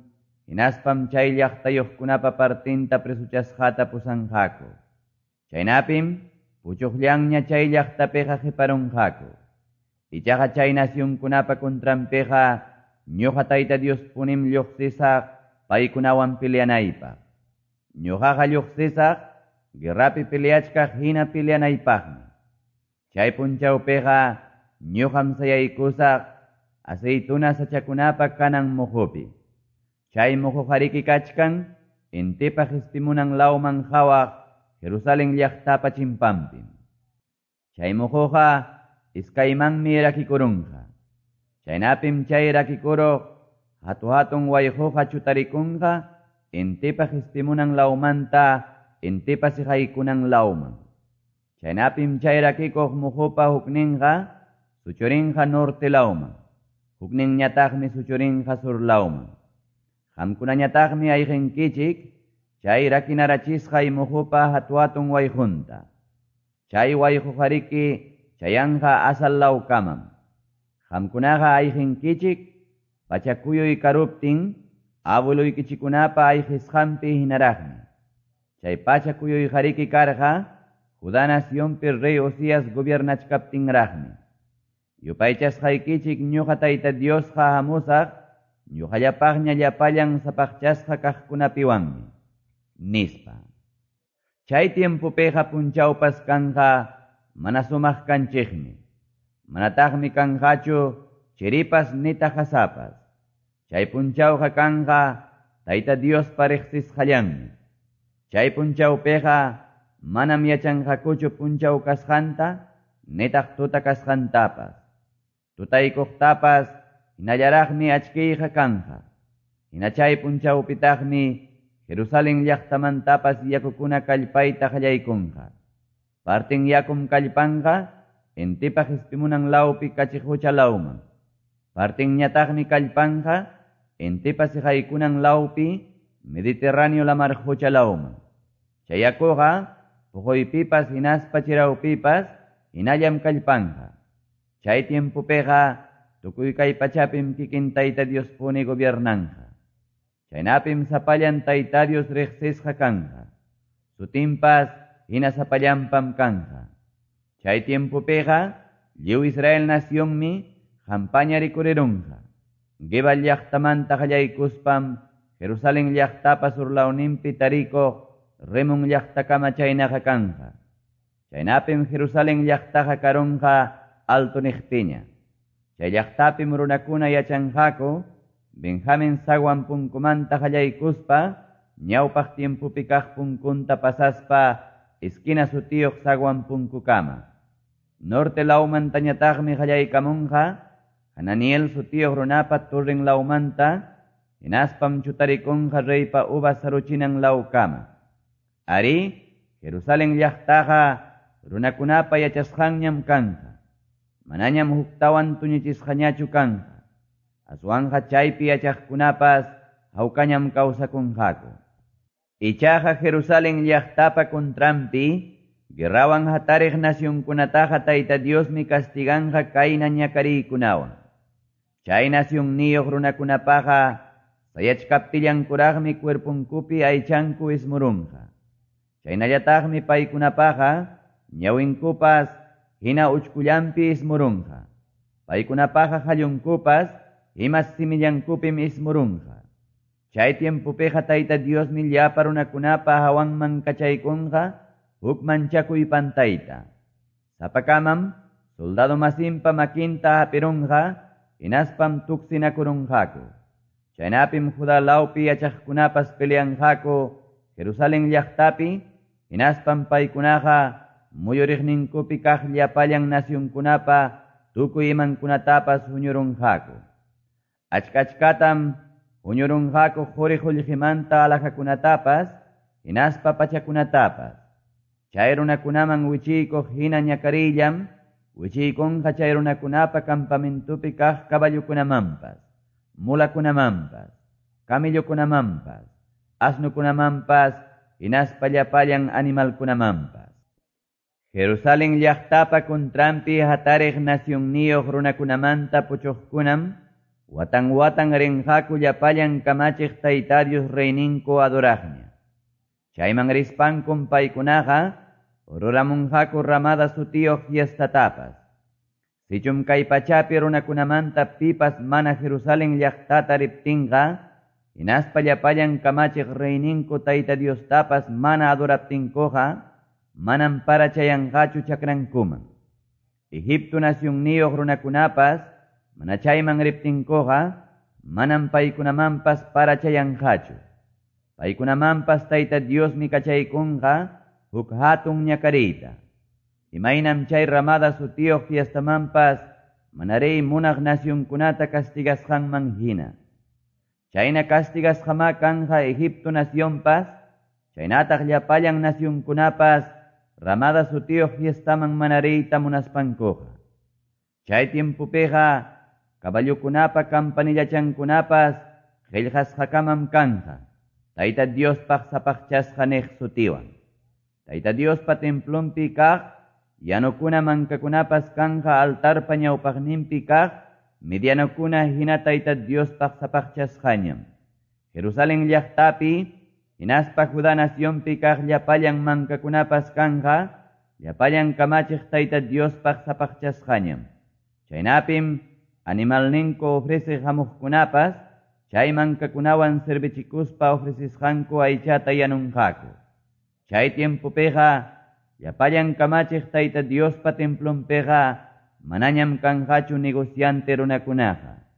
hinaspam chay llaqtayuqkunapa partinta presuchasqata pusanqaku. Chaynapim puchuqllanña chay llaqtapiqa qiparunqaku. Ichaqa chay nacionkunapa contranpiqa ñuqa Tayta Diospunim lluqsisaq paykunawan peleanaypaq. Ñuqaqa lluqsisaq guerrapi peleachkaq hina peleanaypaqmi. Chay punchawpiqa ñuqam sayaykusaq aceituna sachakunapa kanan muhupi. Chay muhu qariki kachkan intipa qistimunan lawman hawaq Jerusalén llaqtapa chimpampim. Chay muhuqa iskaymanmi rakikurunqa. Chaynapim chay rakikuruq hatu-hatun wayhuqa chutarikunqa intipa qistimunan lawmanta intipa sihaykunan lawman. Chaynapim chay rakikuq muhupa hukninqa suchurinqa norte lawman. Hukninñataqmi suchurinqa sur lawman. Qamkunañataqmi ayqinkichik chay rakinarachisqay muhupa hatu-hatun wayhunta. Chay wayhu qariki chayanqa asal lawkamam. Qamkunaqa ayqinkichik pachakuyuy karuptin abueluykichikunapa ayqisqanpi hinaraqmi. Chay pachakuyuy qariki karqa Judá nacionpi rey Osías gobiernachkaptinraqmi. Yupaychasqaykichik ñuqa Tayta Diosqa hamusaq ñuqallapaqña llapallan sapaqchasqa kaqkunapiwanmi nispa. Chay tiempopiqa punchawpas kanqa mana sumaq kanchikmi. Manataqmi kanqachu chiripas nita hasapas. Chay punchawqa kanqa Tayta Diospa riqsisqallanmi. Chay punchawpiqa manam yachanqakuchu punchaw kasqanta nitaq tuta kasqantapas. Tutaykuqtapas hinallaraqmi achkiyqa kanqa. Hina chay punchawpitaqmi Jerusalén llaqtamantapas yakukuna kallpayta qallaykunqa. Partin yakum kallpanqa intipa qistimunan lawpi kachihucha lawman. Partinñataqmi kallpanqa intipa sihaykunan lawpi Mediterráneo lamarhucha lawman. Chay yakuqa puquypipas hinaspa chirawpipas hinallam kallpanqa. Chay tiempopiqa tukuy kay pachapim kikin Tayta Diospuni gobiernanqa. Chaynapim sapallan Tayta Dios riqsisqa kanqa. Sutinpas hina sapallampam kanqa. Chay tiempopiqa lliw Israel nacionmi qampaña rikurirunqa. Gebal llaqtamanta qallaykuspam Jerusalén llaqtapa surlawninpi tarikuq Remon llaqtakama chaynaqa kanqa. Chaynapim Jerusalén llaqtaqa karunqa alto niqpiña. Chay llaqtapim runakuna yachanqaku Benjamín sawan punkumanta qallaykuspa ñawpaq tiempopi kaq punkunta pasaspa esquina sutiyuq sawan punkukama. Norte lawmantañataqmi qallaykamunqa Hananiel sutiyuq runapa turrin lawmanta hinaspam chutarikunqa reypa uvas saruchinan lawkama. Ari Jerusalén llaqtaqa runakunapa yachasqanñam kanqa. Manañam huktawan tuñichisqañachu kanqa. Aswanqa chaypi yachaqkunapas hawkañam kawsakunqaku. Ichaqa Jerusalén llaqtapa contranpi guerrawan hatariq nacionkunataqa Tayta Diosmi castiganqa kayna ñakariykunawan. Chay nacionniyuq runakunapaqa sayachkaptillankuraqmi cuerpunkupi aychanku ismurunqa. Chaynallataqmi paykunapaqa ñawinkupas hina uchkullanpi ismurunqa. Paykunapaqa qallunkupas imas simillankupim ismurunqa. Chay tiempopiqa Tayta Diosmi llapa runakunapa hawanman kachaykunqa huk manchakuy pantayta. Sapakamam soldado masinpa makinta hapirunqa hinaspam tuksinakurunqaku. Chaynapim Judá lawpi yachaqkunapas peleanqaku Jerusalén llaqtapi hinaspam paykunaqa muyuriqninkupi kaq llapallan nacionkunapa tukuy imankunatapas huñurunqaku. Achkachkatam huñurunqaku quri qullqimanta alaqakunatapas hinaspa pachakunatapas. Chay runakunaman wichiykuq hina ñakarillam wichiykunqa chay runakunapa campamentupi kaq caballukunamanpas, mulakunamanpas, camillokunamanpas, asnukunamanpas hinaspa llapallan animalkunamanpas. Jerusalén llaqtapa contranpi hatariq nacionniyuq runakunamanta puchuqkunam watan rinqaku llapayan kamachiq Tayta Dios reyninku adoraqña. Chayman rispankun paykunaqa ruramunqaku ramada sutiyuq fiestatapas. Sichum kay pachapi runakunamanta pipas mana Jerusalén llaqtata riptinqa, hinaspa llapayan kamachiq reyninku Tayta Diostapas mana adoraptinkuqa, manam parachayanqachu chakrankuman. Egipto nasyunniyuq runakunapas mana chayman riptinkuqa, manam paykunamanpas parachayanqachu. Paykunamanpas Tayta Diosmi kachaykunqa huk hatun ñakariyta. Imaynam chay ramada sutiyuq fiestamanpas manarey munaq nasyunkunata castigasqanman hina. Chayna castigasqama kanja Egipto nasyonpas, chaynataq llapallan nasyunkunapas ramada sutiyuq fiestaman manareyta munaspankuqa. Chay tiempupiqa caballukunapa campanillachankunapas qillqasqakamam kanja, Tayta Diospaq sapaqchasqa niq sutiwan. Tayta Diospa templumpi kaq yanukuna mankakunapas kanja altarpa ñawpaqninpi kaq medianukuna hina Tayta Diospaq sapaqchasqañam. Jerusalén llaqtapi hinaspa Judá nasyonpi kaq llapallan mankakunapas kanja llapallan kamachiq Tayta Diospaq sapaqchasqañam. Chaynapim animalninku ofreciq hamuqkunapas chay mankakunawan servichikuspa ofrecisqanku aychata yanunqaku. Chay tiempupiqa llapallan kamachiq Tayta Diospa templumpiqa manañam kanqachu negociante runakunaqa.